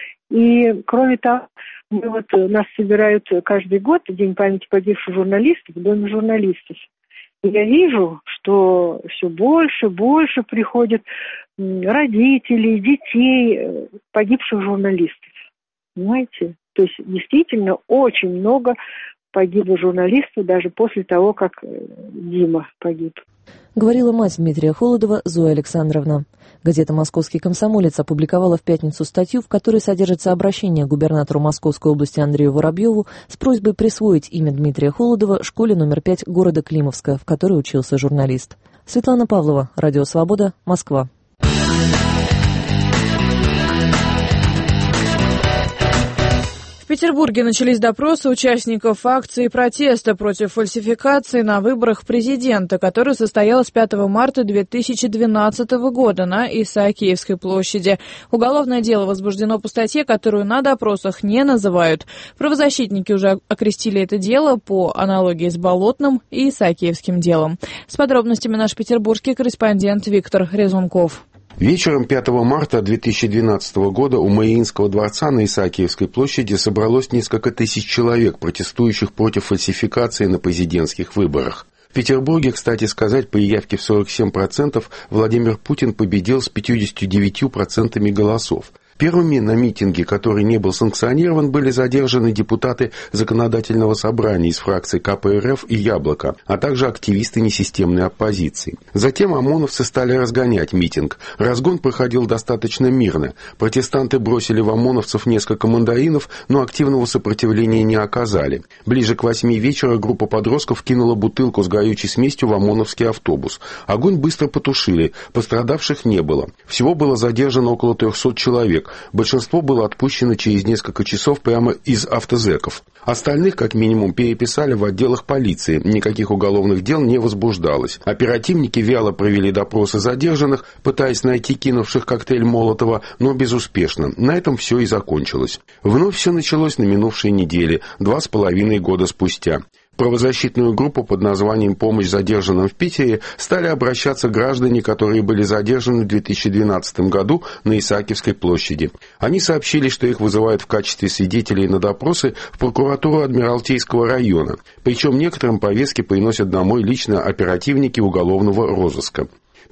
И, кроме того, мы вот, нас собирают каждый год День памяти погибших журналистов в Доме журналистов. И я вижу, что все больше и больше приходят родителей, детей погибших журналистов. Понимаете? То есть действительно очень много погибло журналистов даже после того, как Дима погиб. Говорила мать Дмитрия Холодова Зоя Александровна. Газета «Московский комсомолец» опубликовала в пятницу статью, в которой содержится обращение к губернатору Московской области Андрею Воробьеву с просьбой присвоить имя Дмитрия Холодова школе номер пять города Климовска, в которой учился журналист. Светлана Павлова, Радио Свобода, Москва. В Петербурге начались допросы участников акции протеста против фальсификации на выборах президента, которая состоялась пятого марта две тысячи двенадцатого года на Исаакиевской площади. Уголовное дело возбуждено по статье, которую на допросах не называют. Правозащитники уже окрестили это дело по аналогии с Болотным и Исаакиевским делом. С подробностями наш петербургский корреспондент Виктор Резунков. Вечером пятого марта две тысячи двенадцатого года у Мариинского дворца на Исаакиевской площади собралось несколько тысяч человек, протестующих против фальсификации на президентских выборах. В Петербурге, кстати сказать, при явке в сорок семь процентов Владимир Путин победил с пятьюдесятью девятью процентами голосов. Первыми на митинге, который не был санкционирован, были задержаны депутаты Законодательного собрания из фракций ка пэ эр эф и «Яблоко», а также активисты несистемной оппозиции. Затем ОМОНовцы стали разгонять митинг. Разгон проходил достаточно мирно. Протестанты бросили в ОМОНовцев несколько мандаринов, но активного сопротивления не оказали. Ближе к восьми вечера группа подростков кинула бутылку с горючей смесью в ОМОНовский автобус. Огонь быстро потушили, пострадавших не было. Всего было задержано около трехсот человек. Большинство было отпущено через несколько часов прямо из автозэков. Остальных, как минимум, переписали в отделах полиции. Никаких уголовных дел не возбуждалось. Оперативники вяло провели допросы задержанных, пытаясь найти кинувших коктейль Молотова, но безуспешно. На этом все и закончилось. Вновь все началось на минувшей неделе, два с половиной года спустя. Правозащитную группу под названием «Помощь задержанным в Питере» стали обращаться граждане, которые были задержаны в две тысячи двенадцатом году на Исаакиевской площади. Они сообщили, что их вызывают в качестве свидетелей на допросы в прокуратуру Адмиралтейского района. Причем некоторым повестки приносят домой лично оперативники уголовного розыска.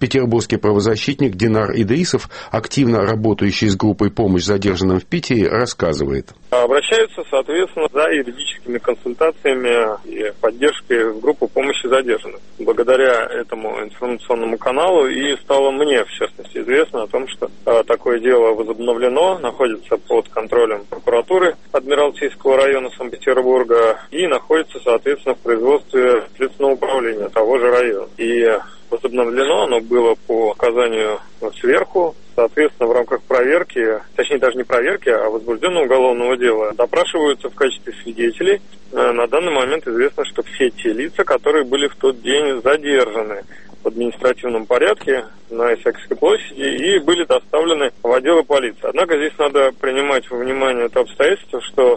Петербургский правозащитник Динар Идеисов, активно работающий с группой «Помощь задержанным» в Питере, рассказывает. Обращаются, соответственно, за юридическими консультациями и поддержкой в группу помощи задержанным. Благодаря этому информационному каналу и стало мне, в частности, известно о том, что а, такое дело возобновлено, находится под контролем прокуратуры Адмиралтейского района Санкт-Петербурга и находится, соответственно, в производстве следственного управления того же района. И возобновлено оно было по указанию сверху. Соответственно, в рамках проверки, точнее даже не проверки, а возбужденного уголовного дела, допрашиваются в качестве свидетелей. На данный момент известно, что все те лица, которые были в тот день задержаны в административном порядке на Исаакиевской площади и были доставлены в отделы полиции. Однако здесь надо принимать во внимание то обстоятельство, что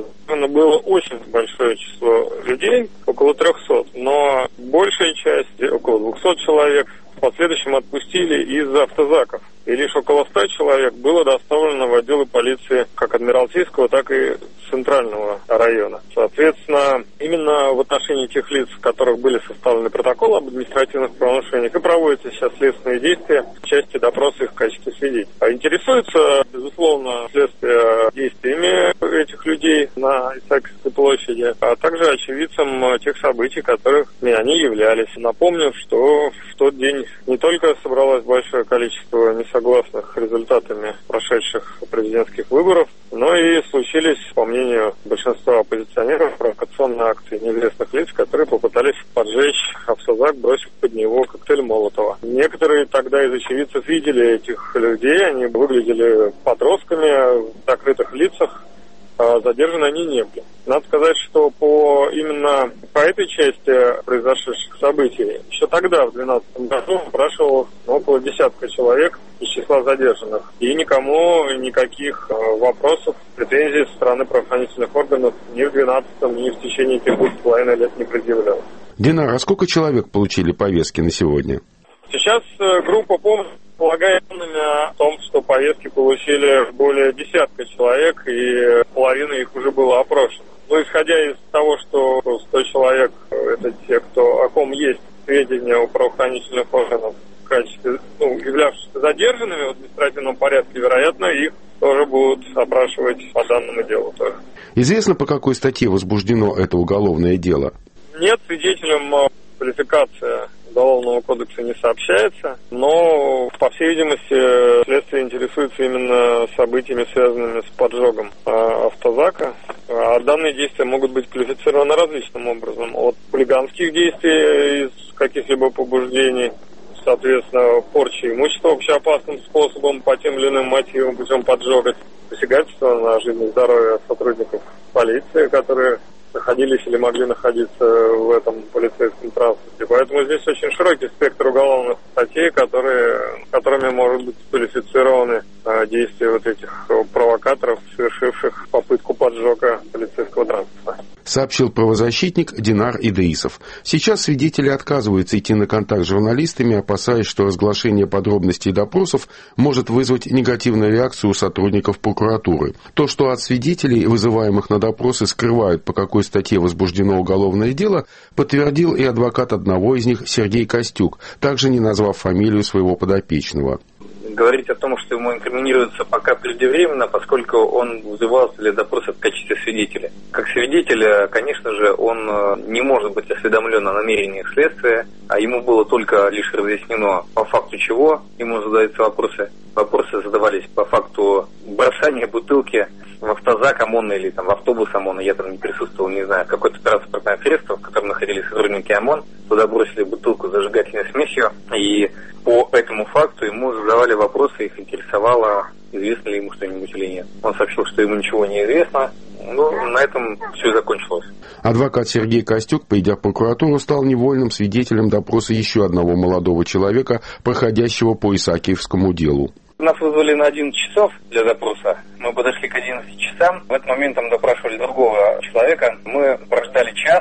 было очень большое число людей, около трехсот, но большая часть, около двухсот человек, в последующем отпустили из автозаков. И лишь около ста человек было доставлено в отделы полиции как Адмиралтейского, так и Центрального района. Соответственно, именно в отношении тех лиц, в которых были составлены протоколы об административных правонарушениях, и проводятся сейчас следственные действия в части допроса их в качестве свидетелей. А интересуется, безусловно, следствие действиями этих людей на Исаакиевской площади, а также очевидцам тех событий, которых они являлись. Напомню, что в тот день не только собралось большое количество несогласных результатами прошедших президентских выборов, но и случились, по мнению большинства оппозиционеров, провокационные акции неизвестных лиц, которые попытались поджечь автозак, бросив под него коктейль Молотова. Некоторые тогда из очевидцев видели этих людей, они выглядели подростками в закрытых лицах, а задержаны они не были. Надо сказать, что по именно по этой части произошедших событий еще тогда, в две тысячи двенадцатом году, опрашивалось около десятка человек из числа задержанных. И никому никаких вопросов, претензий со стороны правоохранительных органов ни в две тысячи двенадцатом, ни в течение этих двух с половиной лет не предъявлялось. Динар, а сколько человек получили повестки на сегодня? Сейчас группа помощи полагает о том, что повестки получили более десятка человек, и половина их уже была опрошена. Но исходя из того, что сто человек – это те, кто, о ком есть сведения у правоохранительных органов в качестве, ну, являвшихся задержанными в административном порядке, вероятно, их тоже будут опрашивать по данному делу тоже. Известно, по какой статье возбуждено это уголовное дело? Нет, свидетелям квалификация Уголовного кодекса не сообщается, но, по всей видимости, следствие интересуется именно событиями, связанными с поджогом автозака. А данные действия могут быть квалифицированы различным образом. От хулиганских действий из каких-либо побуждений, соответственно, порчи имущества общеопасным способом по тем или иным мотивам путем поджога, посягательства на жизнь и здоровье сотрудников полиции, которые находились или могли находиться в этом полицейском транспорте. Поэтому здесь очень широкий спектр уголовных статей, которые, которыми может быть квалифицированы а, действия вот этих провокаторов, совершивших попытку поджога полицейского транспорта. Сообщил правозащитник Динар Идеисов. Сейчас свидетели отказываются идти на контакт с журналистами, опасаясь, что разглашение подробностей допросов может вызвать негативную реакцию у сотрудников прокуратуры. То, что от свидетелей, вызываемых на допросы, скрывают, по какой статье возбуждено уголовное дело, подтвердил и адвокат одного из них Сергей Костюк, также не назвав фамилию своего подопечного. Говорить о том, что ему инкриминируется, пока преждевременно, поскольку он вызывался для допроса в качестве свидетеля. Как свидетель, конечно же, он не может быть осведомлен о намерениях следствия, а ему было только лишь разъяснено, по факту чего ему задаются вопросы. Вопросы задавались по факту бросания бутылки в автозак ОМОНа или там, в автобус ОМОНа, я там не присутствовал, не знаю, какое-то транспортное средство, в котором находились сотрудники ОМОН, туда бросили бутылку с зажигательной смесью, и по этому факту ему задавали вопросы, их интересовало, известно ли ему что-нибудь или нет. Он сообщил, что ему ничего не известно, ну, на этом все закончилось. Адвокат Сергей Костюк, придя в прокуратуру, стал невольным свидетелем допроса еще одного молодого человека, проходящего по Исаакиевскому делу. Нас вызвали на одиннадцать часов для допроса. Мы подошли к одиннадцати часам. В этот момент там допрашивали другого человека. Мы прождали час, но поскольку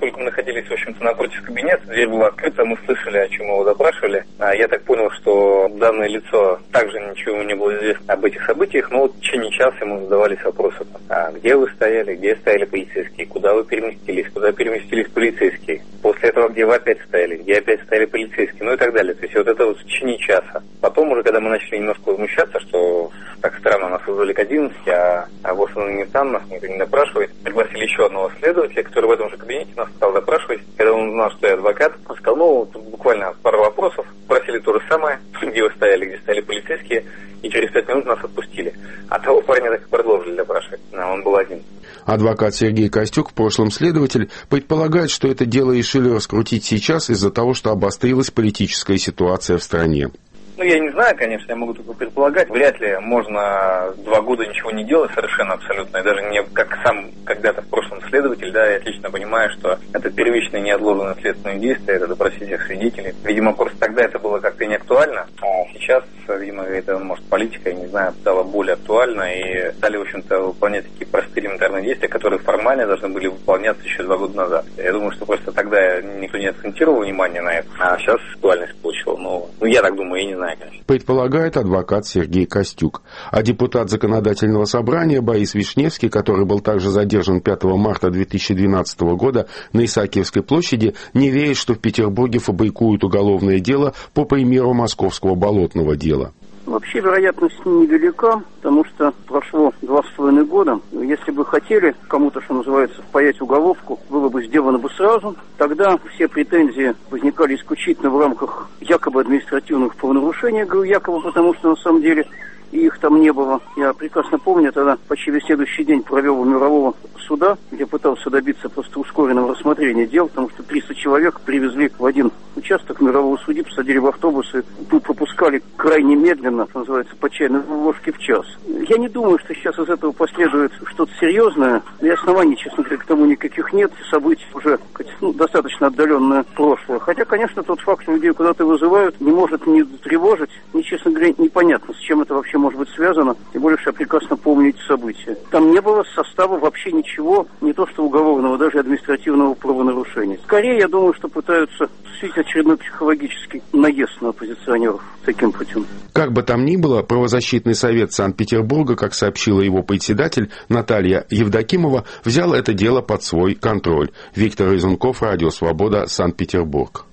поскольку мы находились, в общем-то, напротив кабинета, дверь была открыта, мы слышали, о чем его допрашивали. А я так понял, что данное лицо также ничего не было известно об этих событиях, но вот в течение часа ему задавались вопросы. А где вы стояли, где стояли полицейские, куда вы переместились, куда переместились полицейские. После этого, где вы опять стояли, где опять стояли полицейские, ну и так далее. То есть вот это вот в течение часа. Потом уже, когда мы начали немножко возмущаться, что так странно, нас вызвали к одиннадцати, а, а в основном не там, нас никто не допрашивает, пригласили еще одного следователя, который в этом же кабинете нас стал допрашивать. Когда он узнал, что я адвокат, он сказал, ну, тут буквально пару вопросов, спросили то же самое, где вы стояли, где стояли полицейские, и через пять минут нас отпустили. А того парня так и продолжили допрашивать, но он был один. Адвокат Сергей Костюк, в прошлом следователь, предполагает, что это дело решили раскрутить сейчас из-за того, что обострилась политическая ситуация в стране. Ну, я не знаю, конечно, я могу только предполагать. Вряд ли можно два года ничего не делать совершенно абсолютно. И даже не как сам когда-то в прошлом следователь, да, я отлично понимаю, что это первичное неотложное следственное действие, это допросить всех свидетелей. Видимо, просто тогда это было как-то не актуально, а сейчас, видимо, это, может, политика, я не знаю, стала более актуальна и стали, в общем-то, выполнять такие простые элементарные действия, которые формально должны были выполняться еще два года назад. Я думаю, что просто тогда никто не акцентировал внимание на это, а сейчас актуальность получила. Ну, ну я так думаю, я не знаю. Предполагает адвокат Сергей Костюк. А депутат Законодательного собрания Борис Вишневский, который был также задержан пятого марта две тысячи двенадцатого года на Исаакиевской площади, не верит, что в Петербурге фабрикуют уголовное дело по примеру московского болотного дела. Вообще вероятность невелика, потому что прошло два с половиной года. Если бы хотели кому-то, что называется, впаять уголовку, было бы сделано бы сразу. Тогда все претензии возникали исключительно в рамках якобы административных правонарушений. Я говорю якобы, потому что на самом деле их там не было. Я прекрасно помню, тогда почти весь следующий день провел у мирового суда, где пытался добиться просто ускоренного рассмотрения дел, потому что триста человек привезли в один участок мирового судьи, посадили в автобусы, пропускали крайне медленно, что называется, по чайной ложке в час. Я не думаю, что сейчас из этого последует что-то серьезное, и оснований, честно говоря, к тому никаких нет. События уже ну, достаточно отдаленное прошлое. Хотя, конечно, тот факт, что людей куда-то вызывают, не может не тревожить, ни, честно говоря, непонятно, с чем это вообще может быть связано, тем более, что я прекрасно помню эти события. Там не было состава вообще ничего, не то что уголовного, даже административного правонарушения. Скорее, я думаю, что пытаются осуществить очередной психологический наезд на оппозиционеров таким путем. Как бы там ни было, правозащитный совет Санкт-Петербурга, как сообщила его председатель Наталья Евдокимова, взял это дело под свой контроль. Виктор Изунков, Радио Свобода, Санкт-Петербург.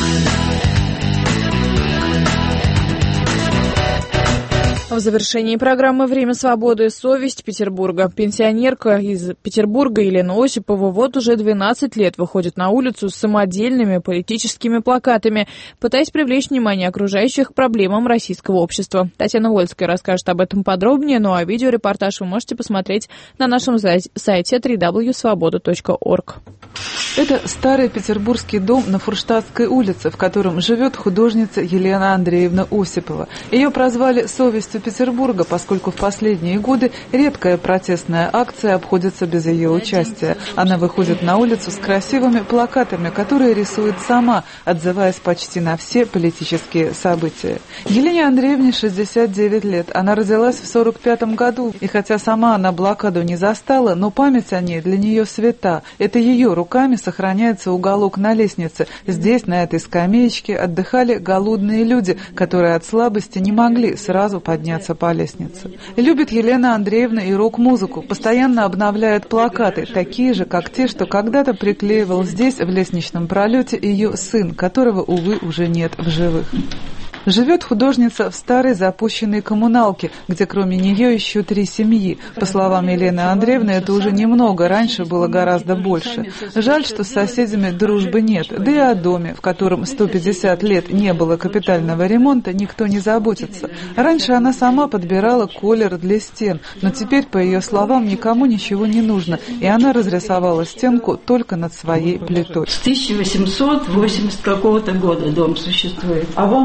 В завершении программы «Время свободы» совесть Петербурга. Пенсионерка из Петербурга Елена Осипова вот уже двенадцать лет выходит на улицу с самодельными политическими плакатами, пытаясь привлечь внимание окружающих к проблемам российского общества. Татьяна Вольская расскажет об этом подробнее, ну а видеорепортаж вы можете посмотреть на нашем сайте дабл ю дабл ю дабл ю точка свобода точка орг. Это старый петербургский дом на Фурштадтской улице, в котором живет художница Елена Андреевна Осипова. Ее прозвали «совестью Петербурга», поскольку в последние годы редкая протестная акция обходится без ее участия. Она выходит на улицу с красивыми плакатами, которые рисует сама, отзываясь почти на все политические события. Елене Андреевне шестьдесят девять лет. Она родилась в сорок пятом году, и хотя сама она блокаду не застала, но память о ней для нее свята. Это ее руками сохраняется уголок на лестнице. Здесь, на этой скамеечке, отдыхали голодные люди, которые от слабости не могли сразу подняться по лестнице. Любит Елена Андреевна и рок-музыку, постоянно обновляет плакаты, такие же, как те, что когда-то приклеивал здесь, в лестничном пролете, ее сын, которого, увы, уже нет в живых. Живет художница в старой запущенной коммуналке, где кроме нее еще три семьи. По словам Елены Андреевны, это уже немного, раньше было гораздо больше. Жаль, что с соседями дружбы нет, да и о доме, в котором сто пятьдесят лет не было капитального ремонта, никто не заботится. Раньше она сама подбирала колер для стен, но теперь, по ее словам, никому ничего не нужно, и она разрисовала стенку только над своей плитой. С тысяча восемьсот восемьдесят какого-то года дом существует. А вам никак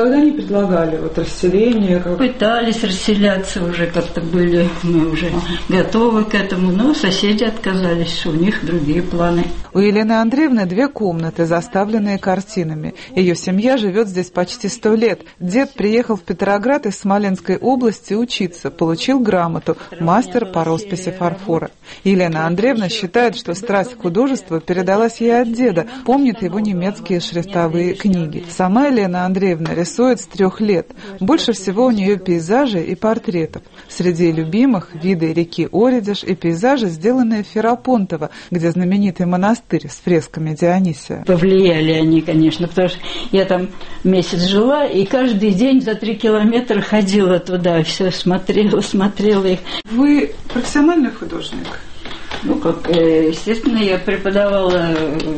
никогда не предлагали вот расселение? Как... Пытались расселяться уже, как-то были мы уже готовы к этому, но соседи отказались, у них другие планы. У Елены Андреевны две комнаты, заставленные картинами. Ее семья живет здесь почти сто лет. Дед приехал в Петроград из Смоленской области учиться, получил грамоту «Мастер по росписи фарфора». Елена Андреевна считает, что страсть к художеству передалась ей от деда, помнит его немецкие шрифтовые книги. Сама Елена Андреевна рисует с трех лет. Больше всего у нее пейзажей и портретов. Среди любимых виды реки Оредиш и пейзажи, сделанные в Ферапонтово, где знаменитый монастырь с фресками Дионисия. Повлияли они, конечно, потому что я там месяц жила, и каждый день за три километра ходила туда, все смотрела, смотрела их. Вы профессиональный художник? Ну, как, естественно, я преподавала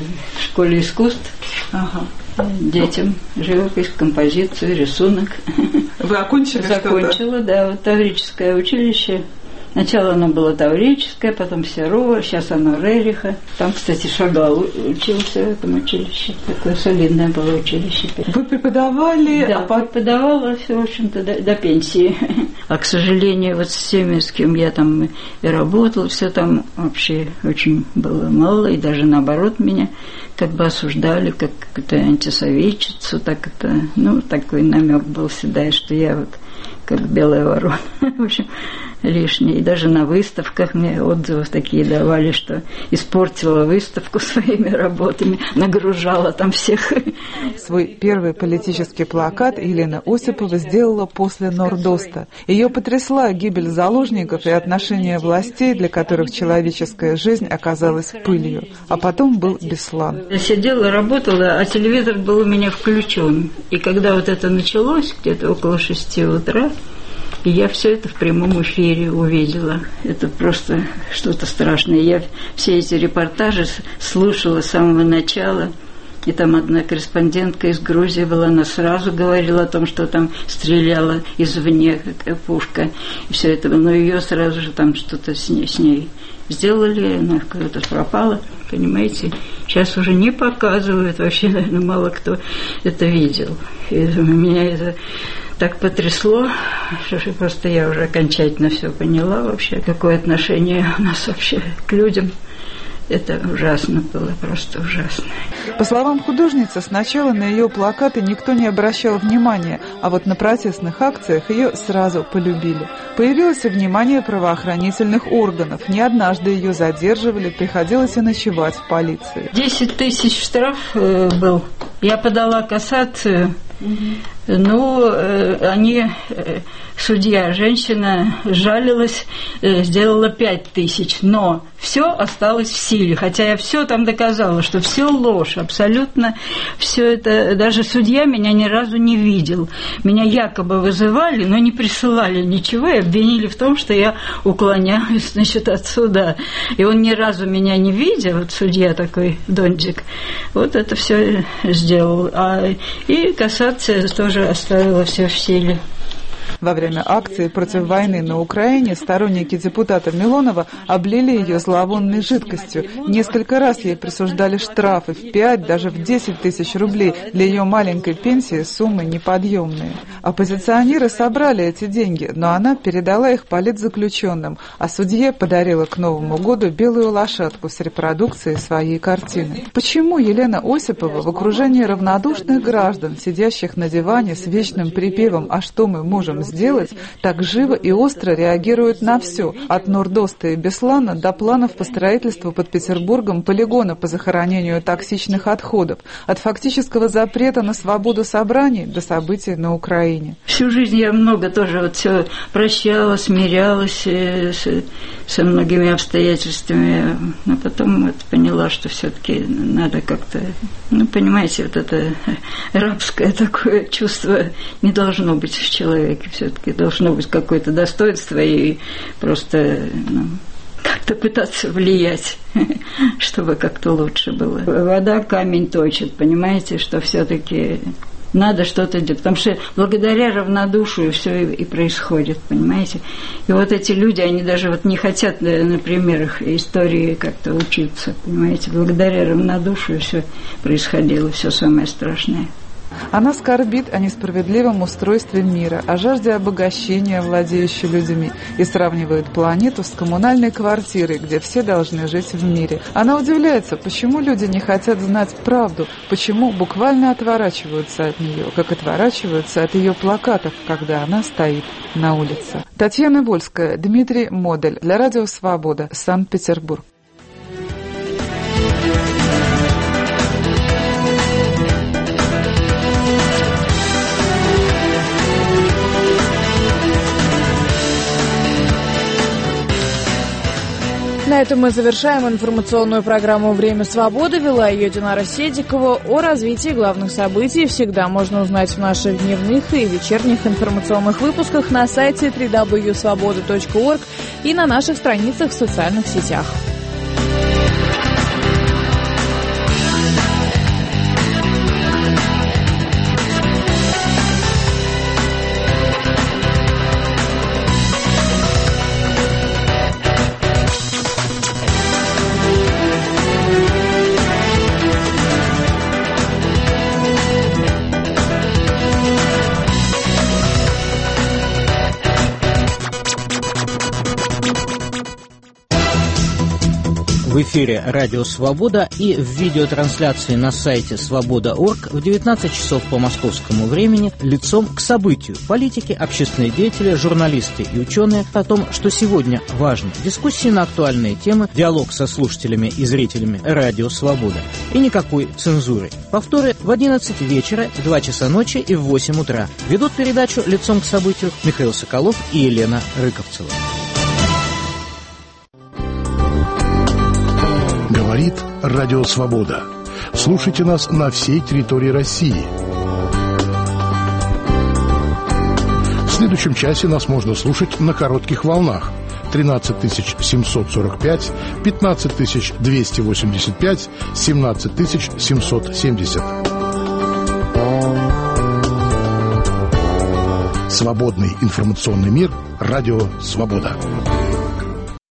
в школе искусств. Ага. Детям живопись, композицию, рисунок. Вы окончили что-то? Закончила, да, вот Таврическое училище. Сначала оно было Таврическое, потом Серова, сейчас оно Рериха. Там, кстати, Шагал учился в этом училище. Такое солидное было училище. Вы преподавали? Да, а преподавала все, в общем-то, до, до пенсии. А, к сожалению, вот с теми, с кем я там и работала, все там вообще очень было мало, и даже наоборот меня как бы осуждали, как какую-то антисоветчицу, так это, ну, такой намек был всегда, что я вот как белая ворона. В общем, лишнее. И даже на выставках мне отзывы такие давали, что испортила выставку своими работами, нагружала там всех. Свой первый политический плакат Елена Осипова сделала после Нордоста. Ее потрясла гибель заложников и отношения властей, для которых человеческая жизнь оказалась пылью. А потом был Беслан. Я сидела, работала, а телевизор был у меня включен. И когда вот это началось, где-то около шести утра, и я все это в прямом эфире увидела. Это просто что-то страшное. Я все эти репортажи слушала с самого начала. И там одна корреспондентка из Грузии была, она сразу говорила о том, что там стреляла извне пушка. И все это, но ее сразу же там что-то с ней, с ней сделали, она куда-то пропала, понимаете. Сейчас уже не показывают, вообще, наверное, мало кто это видел. И меня это так потрясло, что просто я уже окончательно все поняла вообще, какое отношение у нас вообще к людям. Это ужасно было, просто ужасно. По словам художницы, сначала на ее плакаты никто не обращал внимания, а вот на протестных акциях ее сразу полюбили. Появилось и внимание правоохранительных органов. Не однажды ее задерживали, приходилось и ночевать в полиции. Десять тысяч штраф э, был. Я подала кассацию. Ну, э, они, э, судья, женщина жалилась, э, сделала пять тысяч, но все осталось в силе, хотя я все там доказала, что все ложь, абсолютно все это, даже судья меня ни разу не видел. Меня якобы вызывали, но не присылали ничего и обвинили в том, что я уклоняюсь, значит, от суда. И он ни разу меня не видел, вот судья такой, Дончик, вот это все сделал. А, и кассация тоже оставила все в силе. Во время акции против войны на Украине сторонники депутата Милонова облили ее зловонной жидкостью. Несколько раз ей присуждали штрафы в пять, даже в десять тысяч рублей. Для ее маленькой пенсии суммы неподъемные. Оппозиционеры собрали эти деньги, но она передала их политзаключенным, а судье подарила к Новому году белую лошадку с репродукцией своей картины. Почему Елена Осипова в окружении равнодушных граждан, сидящих на диване с вечным припевом «А что мы можем сделать», так живо и остро реагирует на все, от Нордоста и Беслана до планов по строительству под Петербургом полигона по захоронению токсичных отходов, от фактического запрета на свободу собраний до событий на Украине. Всю жизнь я много тоже вот все прощала, смирялась с, со многими обстоятельствами, но потом вот поняла, что все-таки надо как-то, ну, понимаете, вот это рабское такое чувство не должно быть в человеке. Все-таки должно быть какое-то достоинство и просто, ну, как-то пытаться влиять, чтобы как-то лучше было. Вода камень точит, понимаете, что все-таки надо что-то делать, потому что благодаря равнодушию все и, и происходит, понимаете. И вот эти люди, они даже вот не хотят на, на примерах истории как-то учиться, понимаете. Благодаря равнодушию все происходило, все самое страшное. Она скорбит о несправедливом устройстве мира, о жажде обогащения, владеющей людьми, и сравнивает планету с коммунальной квартирой, где все должны жить в мире. Она удивляется, почему люди не хотят знать правду, почему буквально отворачиваются от нее, как отворачиваются от ее плакатов, когда она стоит на улице. Татьяна Вольская, Дмитрий Модель, для Радио Свобода, Санкт-Петербург. На этом мы завершаем информационную программу «Время свободы». Вела ее Динара Седикова. О развитии главных событий всегда можно узнать в наших дневных и вечерних информационных выпусках на сайте дабл ю дабл ю дабл ю точка свобода точка орг и на наших страницах в социальных сетях. В эфире «Радио Свобода» и в видеотрансляции на сайте свобода точка орг в девятнадцать часов по московскому времени «Лицом к событию». Политики, общественные деятели, журналисты и ученые о том, что сегодня важно. Дискуссии на актуальные темы, диалог со слушателями и зрителями «Радио Свобода». И никакой цензуры. Повторы в одиннадцать вечера, в два часа ночи и в восемь утра. Ведут передачу «Лицом к событию» Михаил Соколов и Елена Рыковцева. Говорит Радио Свобода. Слушайте нас на всей территории России. В следующем часе нас можно слушать на коротких волнах. тринадцать тысяч семьсот сорок пять, пятнадцать тысяч двести восемьдесят пять, семнадцать тысяч семьсот семьдесят. Свободный информационный мир. Радио Свобода.